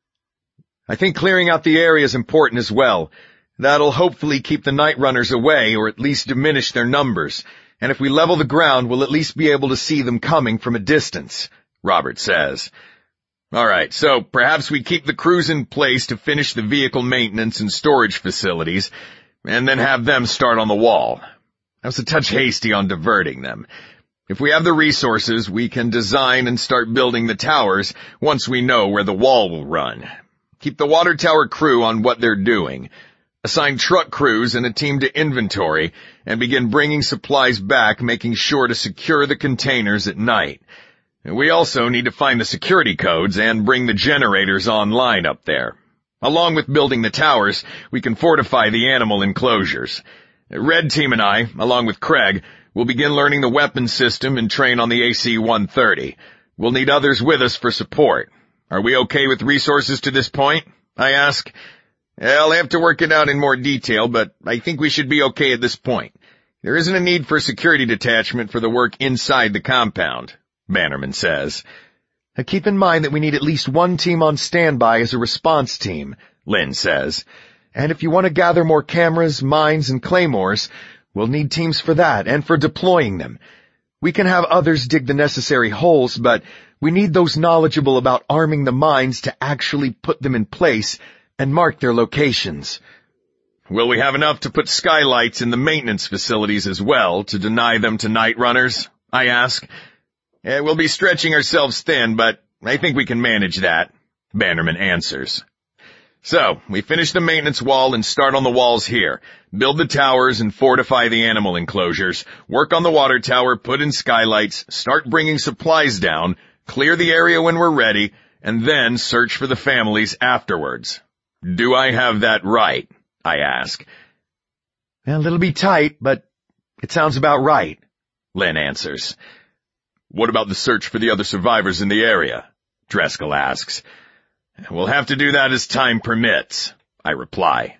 S2: I think clearing out the area is important as well. That'll hopefully keep the night runners away, or at least diminish their numbers. And if we level the ground, we'll at least be able to see them coming from a distance,
S1: Robert says. All right, so perhaps we keep the crews in place to finish the vehicle maintenance and storage facilities, and then have them start on the wall. I was a touch hasty on diverting them. If we have the resources, we can design and start building the towers once we know where the wall will run. Keep the water tower crew on what they're doing. Assign truck crews and a team to inventory, and begin bringing supplies back, making sure to secure the containers at night. We also need to find the security codes and bring the generators online up there. Along with building the towers, we can fortify the animal enclosures. Red Team and I, along with Craig, will begin learning the weapons system and train on the AC-130. We'll need others with us for support. Are we okay with resources to this point? I ask. I'll have to work it out in more detail, but I think we should be okay at this point. There isn't a need for a security detachment for the work inside the compound, Bannerman says.
S2: Keep in mind that we need at least one team on standby as a response team,
S1: Lynn says.
S2: And if you want to gather more cameras, mines, and claymores, we'll need teams for that and for deploying them. We can have others dig the necessary holes, but we need those knowledgeable about arming the mines to actually put them in place and mark their locations.
S1: Will we have enough to put skylights in the maintenance facilities as well to deny them to night runners? I ask. We'll be stretching ourselves thin, but I think we can manage that, Bannerman answers. So, we finish the maintenance wall and start on the walls here. Build the towers and fortify the animal enclosures. Work on the water tower, put in skylights, start bringing supplies down, clear the area when we're ready, and then search for the families afterwards. Do I have that right? I ask.
S2: A little bit tight, but it sounds about right,
S1: Lynn answers. What about the search for the other survivors in the area? Driscoll asks. We'll have to do that as time permits, I reply.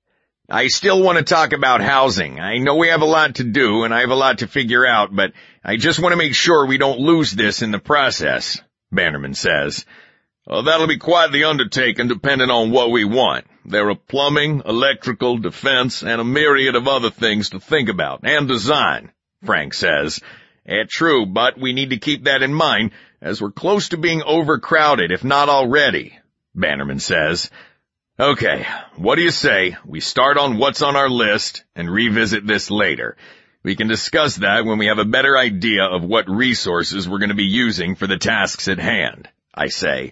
S1: I still want to talk about housing. I know we have a lot to do and I have a lot to figure out, but I just want to make sure we don't lose this in the process, Bannerman says. Well, that'll be quite the undertaking depending on what we want. There are plumbing, electrical, defense, and a myriad of other things to think about and design, Frank says. True, but we need to keep that in mind as we're close to being overcrowded, if not already, Bannerman says. Okay, what do you say we start on what's on our list and revisit this later? We can discuss that when we have a better idea of what resources we're going to be using for the tasks at hand, I say.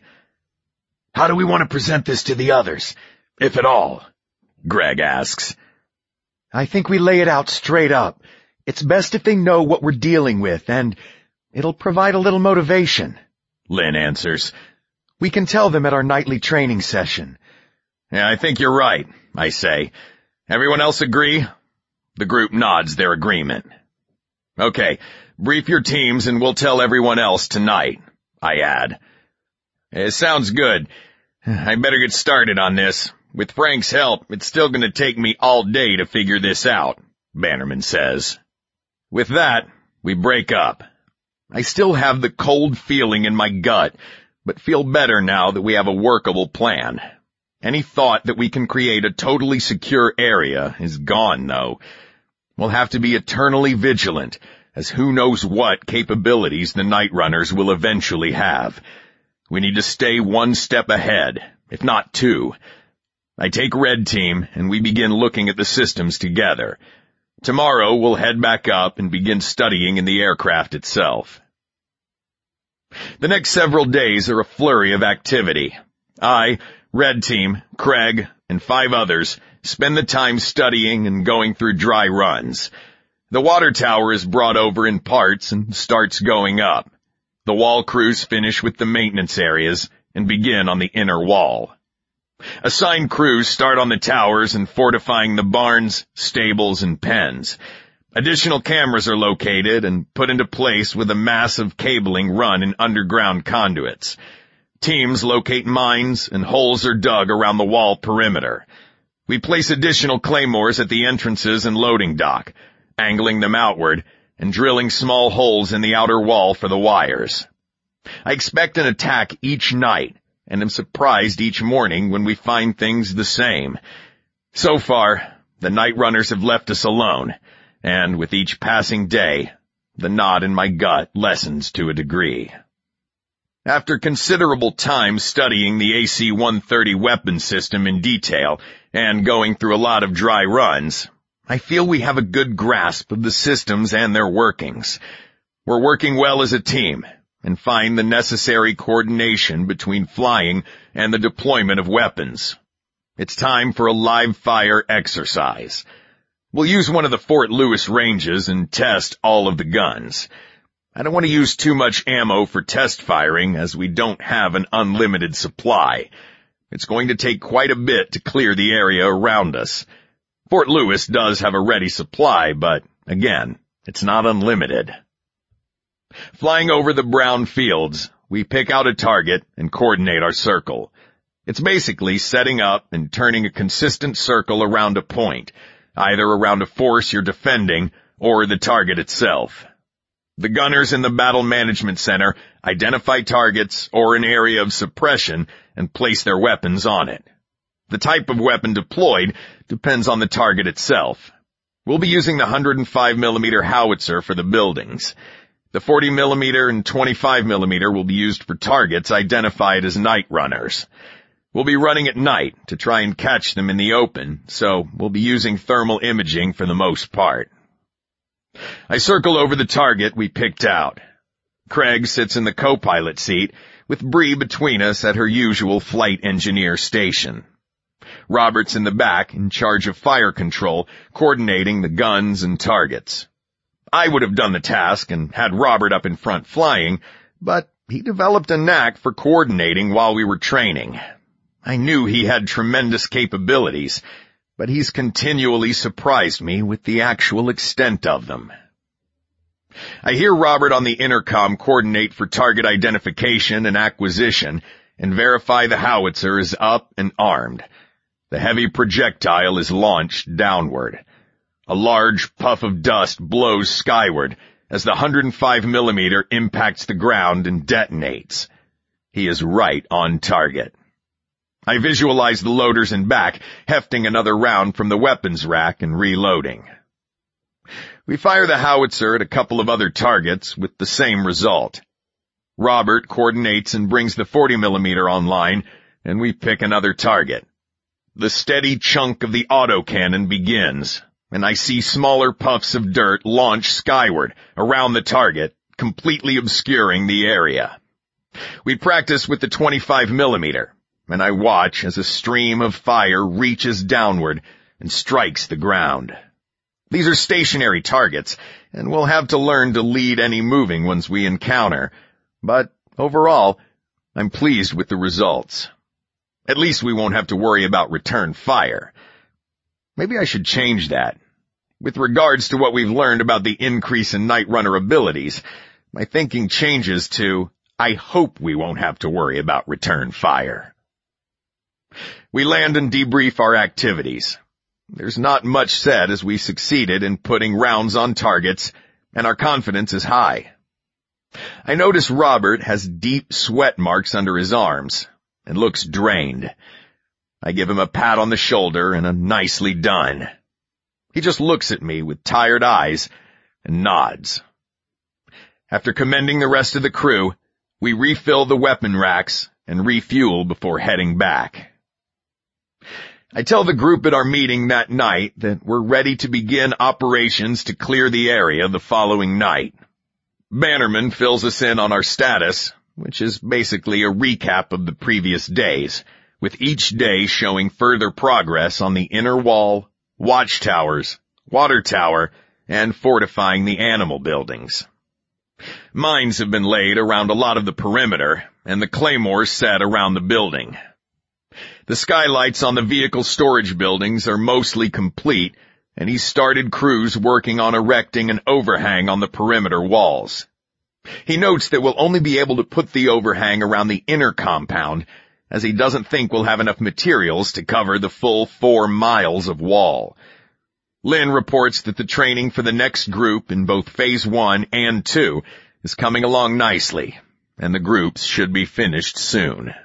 S2: How do we want to present this to the others, if at all?
S1: Greg asks.
S2: I think we lay it out straight up. It's best if they know what we're dealing with, and it'll provide a little motivation,
S1: Lynn answers.
S2: We can tell them at our nightly training session.
S1: Yeah, I think you're right, I say. Everyone else agree? The group nods their agreement. Okay, brief your teams and we'll tell everyone else tonight, I add. It sounds good. I better get started on this. With Frank's help, it's still going to take me all day to figure this out, Bannerman says. With that, we break up. I still have the cold feeling in my gut, but feel better now that we have a workable plan. Any thought that we can create a totally secure area is gone, though. We'll have to be eternally vigilant, as who knows what capabilities the Night Runners will eventually have. We need to stay one step ahead, if not two. I take Red Team, and we begin looking at the systems together. Tomorrow we'll head back up and begin studying in the aircraft itself. The next several days are a flurry of activity. I, Red Team, Craig, and 5 others spend the time studying and going through dry runs. The water tower is brought over in parts and starts going up. The wall crews finish with the maintenance areas and begin on the inner wall. Assigned crews start on the towers and fortifying the barns, stables, and pens. Additional cameras are located and put into place with a massive cabling run in underground conduits. Teams locate mines and holes are dug around the wall perimeter. We place additional claymores at the entrances and loading dock, angling them outward and drilling small holes in the outer wall for the wires. I expect an attack each night and am surprised each morning when we find things the same. So far, the night runners have left us alone, and with each passing day, the knot in my gut lessens to a degree. After considerable time studying the AC-130 weapon system in detail and going through a lot of dry runs, I feel we have a good grasp of the systems and their workings. We're working well as a team and find the necessary coordination between flying and the deployment of weapons. It's time for a live fire exercise. We'll use one of the Fort Lewis ranges and test all of the guns. I don't want to use too much ammo for test firing as we don't have an unlimited supply. It's going to take quite a bit to clear the area around us. Fort Lewis does have a ready supply, but again, it's not unlimited. Flying over the brown fields, we pick out a target and coordinate our circle. It's basically setting up and turning a consistent circle around a point, either around a force you're defending or the target itself. The gunners in the Battle Management Center identify targets or an area of suppression and place their weapons on it. The type of weapon deployed depends on the target itself. We'll be using the 105mm howitzer for the buildings. The 40mm and 25mm will be used for targets identified as night runners. We'll be running at night to try and catch them in the open, so we'll be using thermal imaging for the most part. I circle over the target we picked out. Craig sits in the co-pilot seat, with Bree between us at her usual flight engineer station. Robert's in the back, in charge of fire control, coordinating the guns and targets. I would have done the task and had Robert up in front flying, but he developed a knack for coordinating while we were training. I knew he had tremendous capabilities, but he's continually surprised me with the actual extent of them. I hear Robert on the intercom coordinate for target identification and acquisition and verify the howitzer is up and armed. The heavy projectile is launched downward. A large puff of dust blows skyward as the 105mm impacts the ground and detonates. He is right on target. I visualize the loaders in back, hefting another round from the weapons rack and reloading. We fire the howitzer at a couple of other targets with the same result. Robert coordinates and brings the 40mm online, and we pick another target. The steady chunk of the autocannon begins, and I see smaller puffs of dirt launch skyward around the target, completely obscuring the area. We practice with the 25mm. And I watch as a stream of fire reaches downward and strikes the ground. These are stationary targets, and we'll have to learn to lead any moving ones we encounter, but overall, I'm pleased with the results. At least we won't have to worry about return fire. Maybe I should change that. With regards to what we've learned about the increase in Night Runner abilities, my thinking changes to, I hope we won't have to worry about return fire. We land and debrief our activities. There's not much said as we succeeded in putting rounds on targets, and our confidence is high. I notice Robert has deep sweat marks under his arms and looks drained. I give him a pat on the shoulder and a nicely done. He just looks at me with tired eyes and nods. After commending the rest of the crew, we refill the weapon racks and refuel before heading back. I tell the group at our meeting that night that we're ready to begin operations to clear the area the following night. Bannerman fills us in on our status, which is basically a recap of the previous days, with each day showing further progress on the inner wall, watchtowers, water tower, and fortifying the animal buildings. Mines have been laid around a lot of the perimeter, and the claymores set around the building. The skylights on the vehicle storage buildings are mostly complete, and he's started crews working on erecting an overhang on the perimeter walls. He notes that we'll only be able to put the overhang around the inner compound, as he doesn't think we'll have enough materials to cover the full 4 miles of wall. Lynn reports that the training for the next group in both Phase 1 and 2 is coming along nicely, and the groups should be finished soon.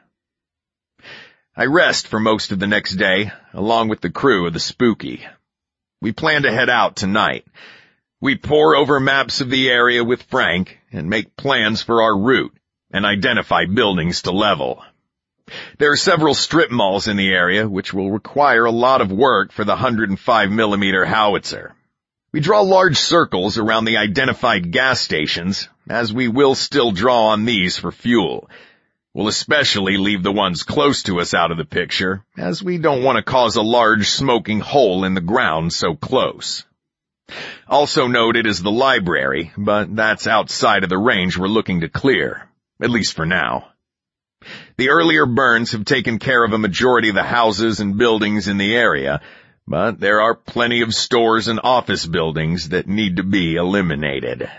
S1: I rest for most of the next day, along with the crew of the Spooky. We plan to head out tonight. We pore over maps of the area with Frank and make plans for our route and identify buildings to level. There are several strip malls in the area which will require a lot of work for the 105mm howitzer. We draw large circles around the identified gas stations, as we will still draw on these for fuel. We'll especially leave the ones close to us out of the picture, as we don't want to cause a large smoking hole in the ground so close. Also noted is the library, but that's outside of the range we're looking to clear, at least for now. The earlier burns have taken care of a majority of the houses and buildings in the area, but there are plenty of stores and office buildings that need to be eliminated.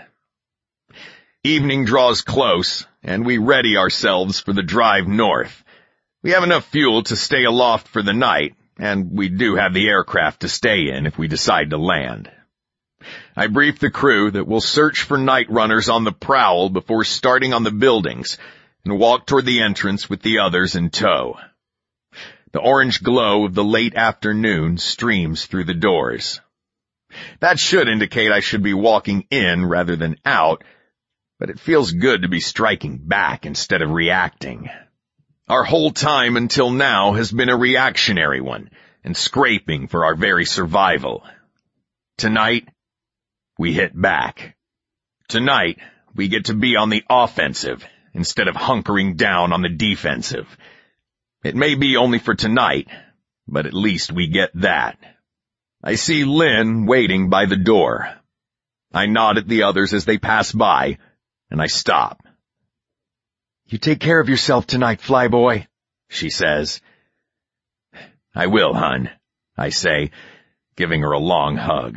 S1: Evening draws close, and we ready ourselves for the drive north. We have enough fuel to stay aloft for the night, and we do have the aircraft to stay in if we decide to land. I brief the crew that we'll search for night runners on the prowl before starting on the buildings, and walk toward the entrance with the others in tow. The orange glow of the late afternoon streams through the doors. That should indicate I should be walking in rather than out, but it feels good to be striking back instead of reacting. Our whole time until now has been a reactionary one, and scraping for our very survival. Tonight, we hit back. Tonight, we get to be on the offensive instead of hunkering down on the defensive. It may be only for tonight, but at least we get that. I see Lynn waiting by the door. I nod at the others as they pass by, and I stop.
S2: "You take care of yourself tonight, flyboy,"
S1: she says. "I will, hun," I say, giving her a long hug.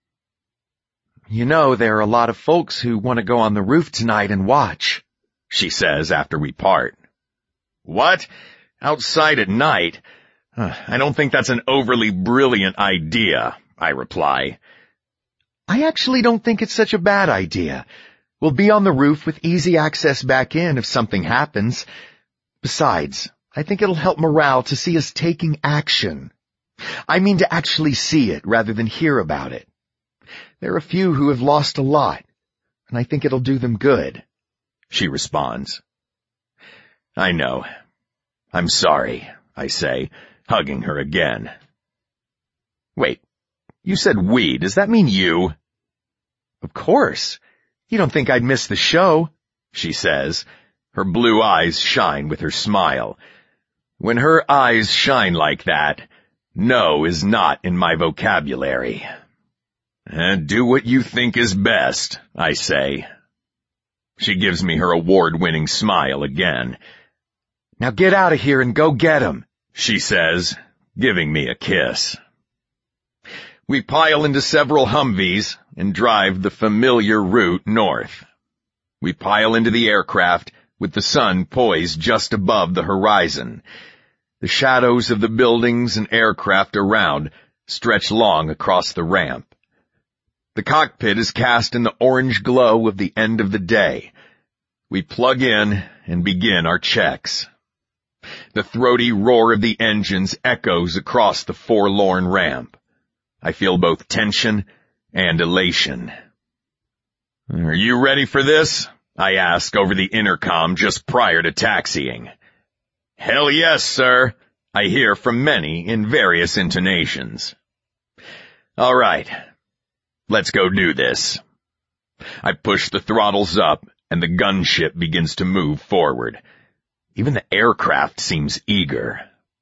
S2: "You know, there are a lot of folks who want to go on the roof tonight and watch,"
S1: she says after we part. "What? Outside at night? I don't think that's an overly brilliant idea," I reply.
S2: "I actually don't think it's such a bad idea. We'll be on the roof with easy access back in if something happens. Besides, I think it'll help morale to see us taking action. I mean to actually see it rather than hear about it. There are a few who have lost a lot, and I think it'll do them good," she responds.
S1: "I know. I'm sorry," I say, hugging her again. "Wait, you said we. Does that mean you?"
S2: "Of course. You don't think I'd miss the show?"
S1: she says. Her blue eyes shine with her smile. When her eyes shine like that, no is not in my vocabulary. "Do what you think is best," I say. She gives me her award-winning smile again.
S2: "Now get out of here and go get 'em,"
S1: she says, giving me a kiss. We pile into several Humvees and drive the familiar route north. We pile into the aircraft with the sun poised just above the horizon. The shadows of the buildings and aircraft around stretch long across the ramp. The cockpit is cast in the orange glow of the end of the day. We plug in and begin our checks. The throaty roar of the engines echoes across the forlorn ramp. I feel both tension and elation. "Are you ready for this?" I ask over the intercom just prior to taxiing. "Hell yes, sir," I hear from many in various intonations. All right, let's go do this. I push the throttles up and the gunship begins to move forward. Even the aircraft seems eager.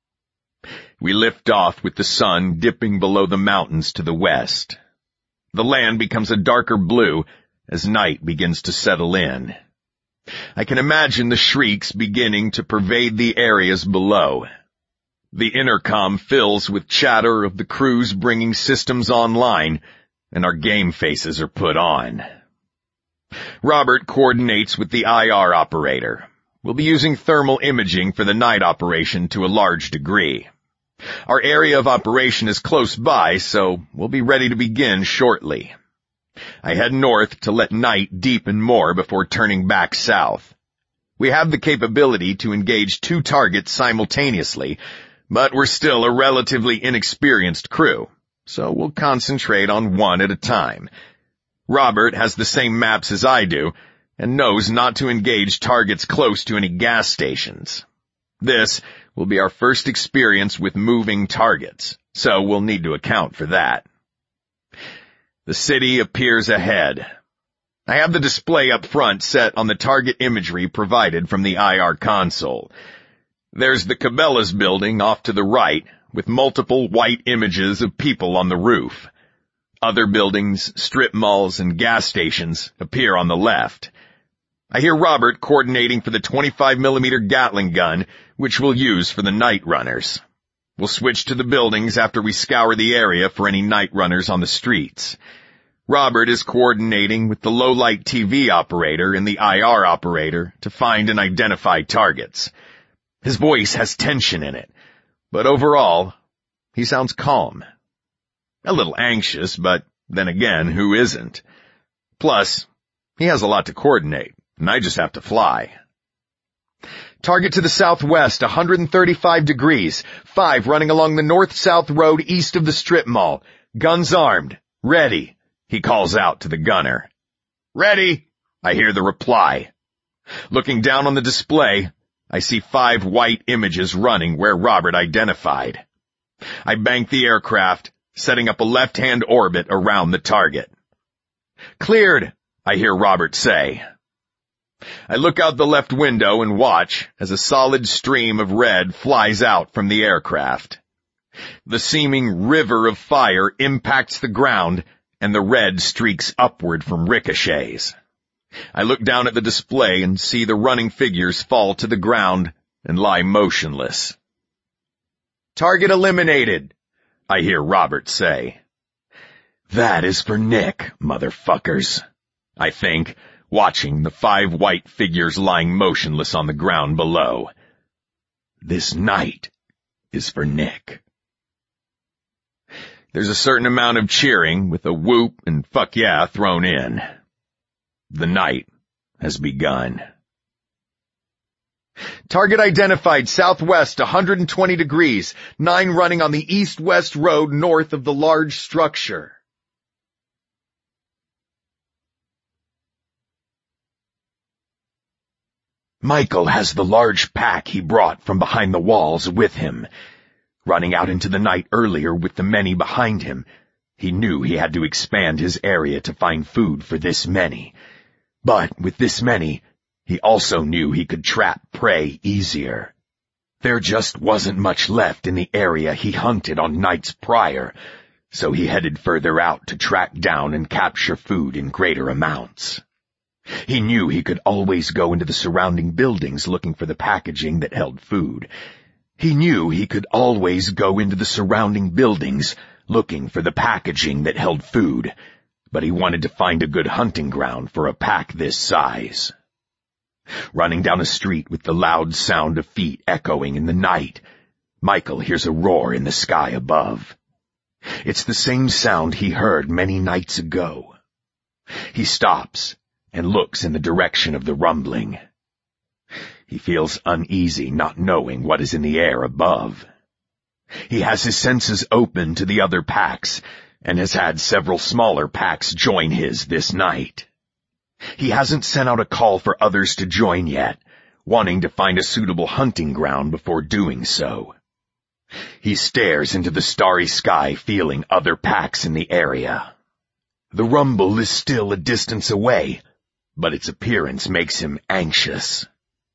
S1: We lift off with the sun dipping below the mountains to the west. The land becomes a darker blue as night begins to settle in. I can imagine the shrieks beginning to pervade the areas below. The intercom fills with chatter of the crews bringing systems online, and our game faces are put on. Robert coordinates with the IR operator. We'll be using thermal imaging for the night operation to a large degree. Our area of operation is close by, so we'll be ready to begin shortly. I head north to let night deepen more before turning back south. We have the capability to engage 2 targets simultaneously, but we're still a relatively inexperienced crew, so we'll concentrate on one at a time. Robert has the same maps as I do, and knows not to engage targets close to any gas stations. This will be our first experience with moving targets, so we'll need to account for that. The city appears ahead. I have the display up front set on the target imagery provided from the IR console. There's the Cabela's building off to the right, with multiple white images of people on the roof. Other buildings, strip malls, and gas stations appear on the left. I hear Robert coordinating for the 25mm Gatling gun, which we'll use for the night runners. We'll switch to the buildings after we scour the area for any night runners on the streets. Robert is coordinating with the low-light TV operator and the IR operator to find and identify targets. His voice has tension in it, but overall, he sounds calm. A little anxious, but then again, who isn't? Plus, he has a lot to coordinate, and I just have to fly. Target to the southwest, 135 degrees, 5 running along the north-south road east of the strip mall. Guns armed. Ready, he calls out to the gunner. Ready, I hear the reply. Looking down on the display, I see 5 white images running where Robert identified. I bank the aircraft, setting up a left-hand orbit around the target. Cleared, I hear Robert say. I look out the left window and watch as a solid stream of red flies out from the aircraft. The seeming river of fire impacts the ground, and the red streaks upward from ricochets. I look down at the display and see the running figures fall to the ground and lie motionless. Target eliminated, I hear Robert say. That is for Nick, motherfuckers, I think, watching the 5 white figures lying motionless on the ground below. This night is for Nick. There's a certain amount of cheering with a whoop and fuck yeah thrown in. The night has begun. Target identified southwest 120 degrees, 9 running on the east-west road north of the large structure. Michael has the large pack he brought from behind the walls with him. Running out into the night earlier with the many behind him, he knew he had to expand his area to find food for this many. But with this many, he also knew he could trap prey easier. There just wasn't much left in the area he hunted on nights prior, so he headed further out to track down and capture food in greater amounts. He knew he could always go into the surrounding buildings looking for the packaging that held food. He knew he could always go into the surrounding buildings looking for the packaging that held food, but he wanted to find a good hunting ground for a pack this size. Running down a street with the loud sound of feet echoing in the night, Michael hears a roar in the sky above. It's the same sound he heard many nights ago. He stops and looks in the direction of the rumbling. He feels uneasy not knowing what is in the air above. He has his senses open to the other packs and has had several smaller packs join his this night. He hasn't sent out a call for others to join yet, wanting to find a suitable hunting ground before doing so. He stares into the starry sky, feeling other packs in the area. The rumble is still a distance away, but its appearance makes him anxious.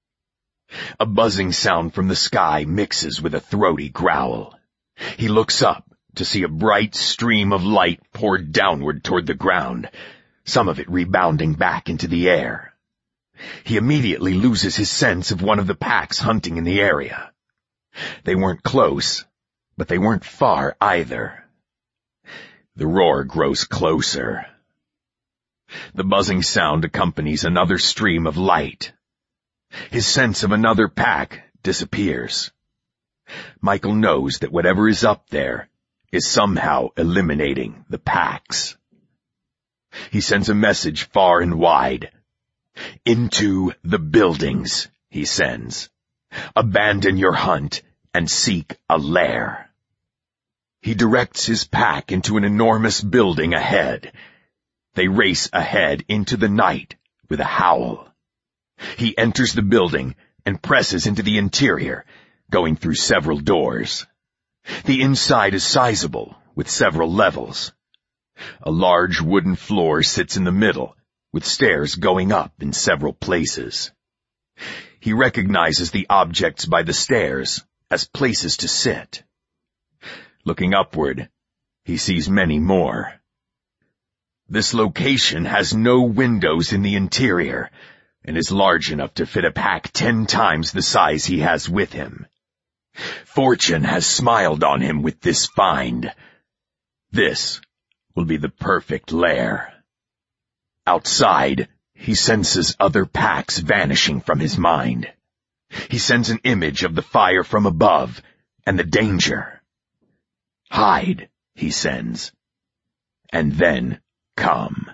S1: A buzzing sound from the sky mixes with a throaty growl. He looks up to see a bright stream of light poured downward toward the ground, some of it rebounding back into the air. He immediately loses his sense of one of the packs hunting in the area. They weren't close, but they weren't far either. The roar grows closer.
S2: The buzzing sound accompanies another stream of light. His sense of another pack disappears. Michael knows that whatever is up there is somehow eliminating the packs. He sends a message far and wide. "Into the buildings," he sends. "Abandon your hunt and seek a lair." He directs his pack into an enormous building ahead. They race ahead into the night with a howl. He enters the building and presses into the interior, going through several doors. The inside is sizable, with several levels. A large wooden floor sits in the middle, with stairs going up in several places. He recognizes the objects by the stairs as places to sit. Looking upward, he sees many more. This location has no windows in the interior, and is large enough to fit a pack 10 times the size he has with him. Fortune has smiled on him with this find. This will be the perfect lair. Outside, he senses other packs vanishing from his mind. He sends an image of the fire from above and the danger. "Hide," he sends, "and then come."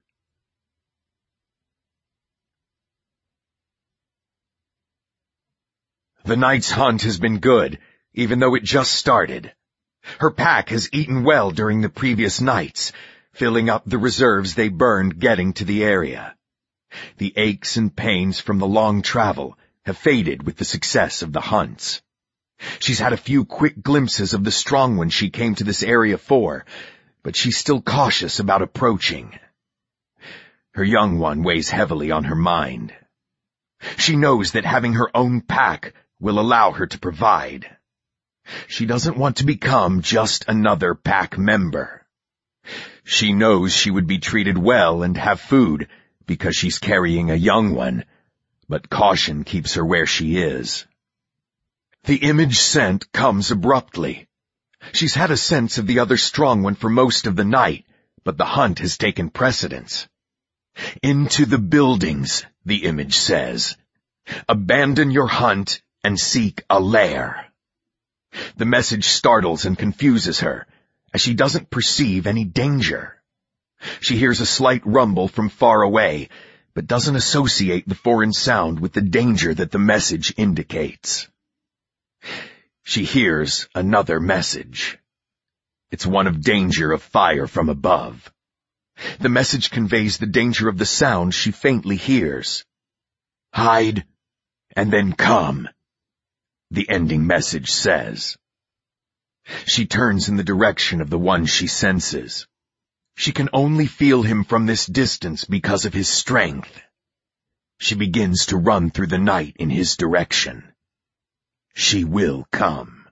S2: The night's hunt has been good, even though it just started. Her pack has eaten well during the previous nights, filling up the reserves they burned getting to the area. The aches and pains from the long travel have faded with the success of the hunts. She's had a few quick glimpses of the strong one she came to this area for, but she's still cautious about approaching. Her young one weighs heavily on her mind. She knows that having her own pack will allow her to provide. She doesn't want to become just another pack member. She knows she would be treated well and have food because she's carrying a young one, but caution keeps her where she is. The image sent comes abruptly. She's had a sense of the other strong one for most of the night, but the hunt has taken precedence. "Into the buildings," the image says. "Abandon your hunt and seek a lair." The message startles and confuses her, as she doesn't perceive any danger. She hears a slight rumble from far away, but doesn't associate the foreign sound with the danger that the message indicates. She hears another message. It's one of danger of fire from above. The message conveys the danger of the sound she faintly hears. "Hide, and then come," the ending message says. She turns in the direction of the one she senses. She can only feel him from this distance because of his strength. She begins to run through the night in his direction. She will come.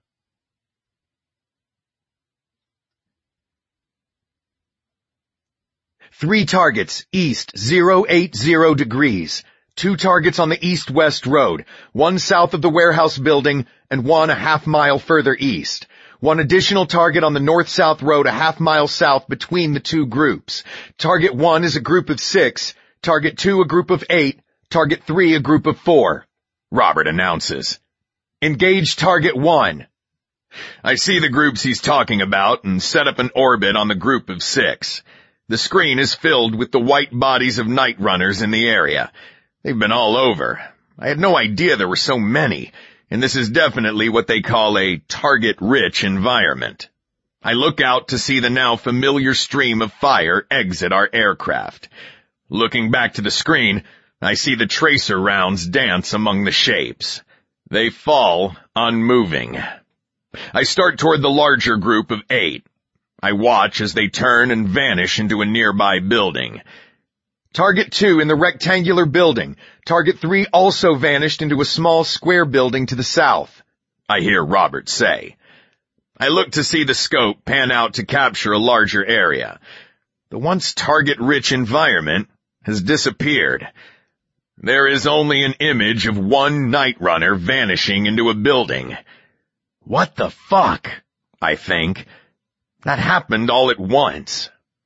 S2: Three targets, east 080 degrees. 2 targets on the east-west road, 1 south of the warehouse building and 1 a half-mile further east. 1 additional target on the north-south road a half-mile south between the 2 groups. Target 1 is a group of 6, target 2 a group of 8, target 3 a group of 4. Robert announces. "Engage target 1.
S1: I see the groups he's talking about and set up an orbit on the group of 6. The screen is filled with the white bodies of night runners in the area. They've been all over. I had no idea there were so many, and this is definitely what they call a target-rich environment. I look out to see the now familiar stream of fire exit our aircraft. Looking back to the screen, I see the tracer rounds dance among the shapes. They fall unmoving. I start toward the larger group of 8. I watch as they turn and vanish into a nearby building.
S2: Target 2 in the rectangular building. Target 3 also vanished into a small square building to the south,"
S1: I hear Robert say. I look to see the scope pan out to capture a larger area. The once target-rich environment has disappeared. There is only an image of one night runner vanishing into a building. What the fuck? I think. That happened all at once.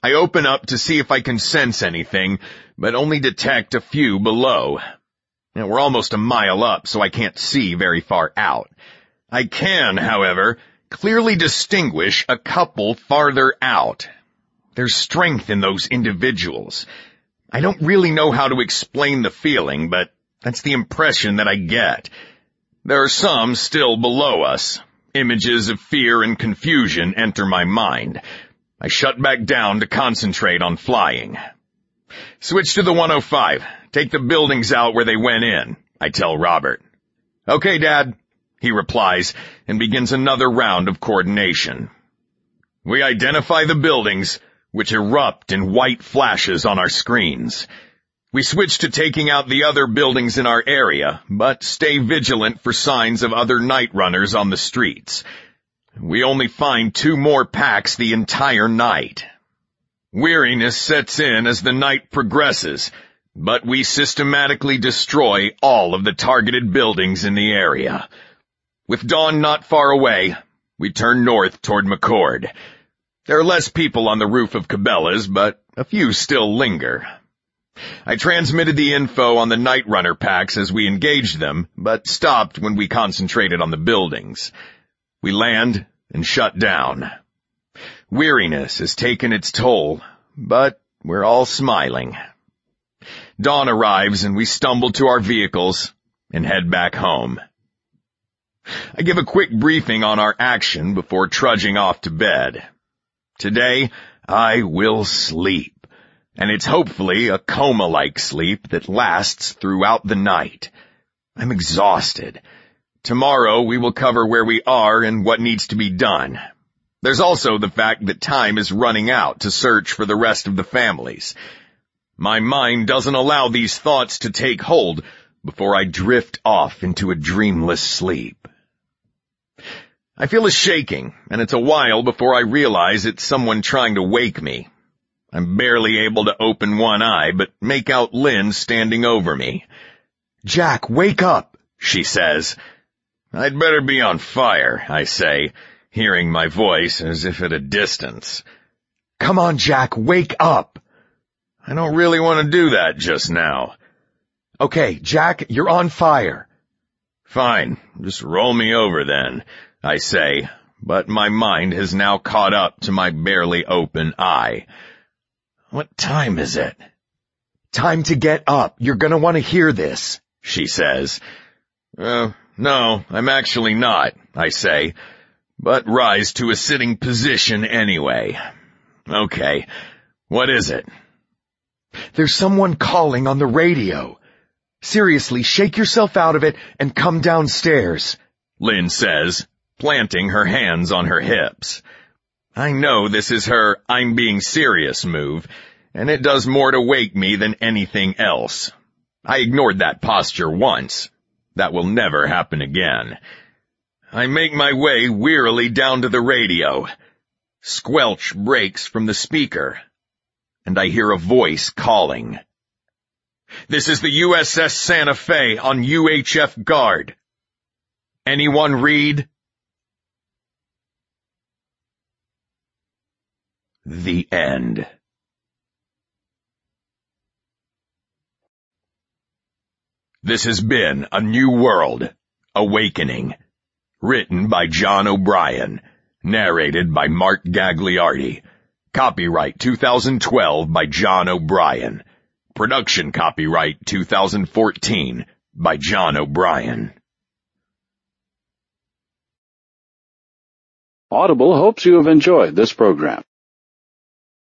S1: I open up to see if I can sense anything, but only detect a few below. Now, we're almost a mile up, so I can't see very far out. I can, however, clearly distinguish a couple farther out. There's strength in those individuals. I don't really know how to explain the feeling, but that's the impression that I get. There are some still below us. Images of fear and confusion enter my mind. I shut back down to concentrate on flying. Switch to the 105. Take the buildings out where they went in, I tell Robert. Okay, Dad, he replies, and begins another round of coordination. We identify the buildings, which erupt in white flashes on our screens. We switch to taking out the other buildings in our area, but stay vigilant for signs of other night runners on the streets. We only find 2 more packs the entire night. Weariness sets in as the night progresses, but we systematically destroy all of the targeted buildings in the area. With dawn not far away, we turn north toward McCord. There are less people on the roof of Cabela's, but a few still linger. I transmitted the info on the Night Runner packs as we engaged them, but stopped when we concentrated on the buildings. We land and shut down. Weariness has taken its toll, but we're all smiling. Dawn arrives and we stumble to our vehicles and head back home. I give a quick briefing on our action before trudging off to bed. Today, I will sleep, and it's hopefully a coma-like sleep that lasts throughout the night. I'm exhausted. Tomorrow we will cover where we are and what needs to be done. There's also the fact that time is running out to search for the rest of the families. My mind doesn't allow these thoughts to take hold before I drift off into a dreamless sleep. I feel a shaking, and it's a while before I realize it's someone trying to wake me. I'm barely able to open one eye, but make out Lynn standing over me.
S2: Jack, wake up, she says.
S1: I'd better be on fire, I say, hearing my voice as if at a distance.
S2: Come on, Jack, wake up.
S1: I don't really want to do that just now.
S2: Okay, Jack, you're on fire.
S1: Fine, just roll me over then, I say, but my mind has now caught up to my barely open eye. What time is it?
S2: Time to get up. You're gonna want to hear this,
S1: she says. No, I'm actually not, I say, but rise to a sitting position anyway. Okay, what is it?
S2: There's someone calling on the radio. Seriously, shake yourself out of it and come downstairs,
S1: Lynn says, planting her hands on her hips. I know this is her I'm being serious move, and it does more to wake me than anything else. I ignored that posture once. That will never happen again. I make my way wearily down to the radio. Squelch breaks from the speaker, and I hear a voice calling. This is the USS Santa Fe on UHF guard. Anyone read? The end. This has been A New World, Awakening, written by John O'Brien, narrated by Mark Gagliardi, copyright 2012 by John O'Brien, production copyright 2014 by John O'Brien.
S4: Audible hopes you have enjoyed this program.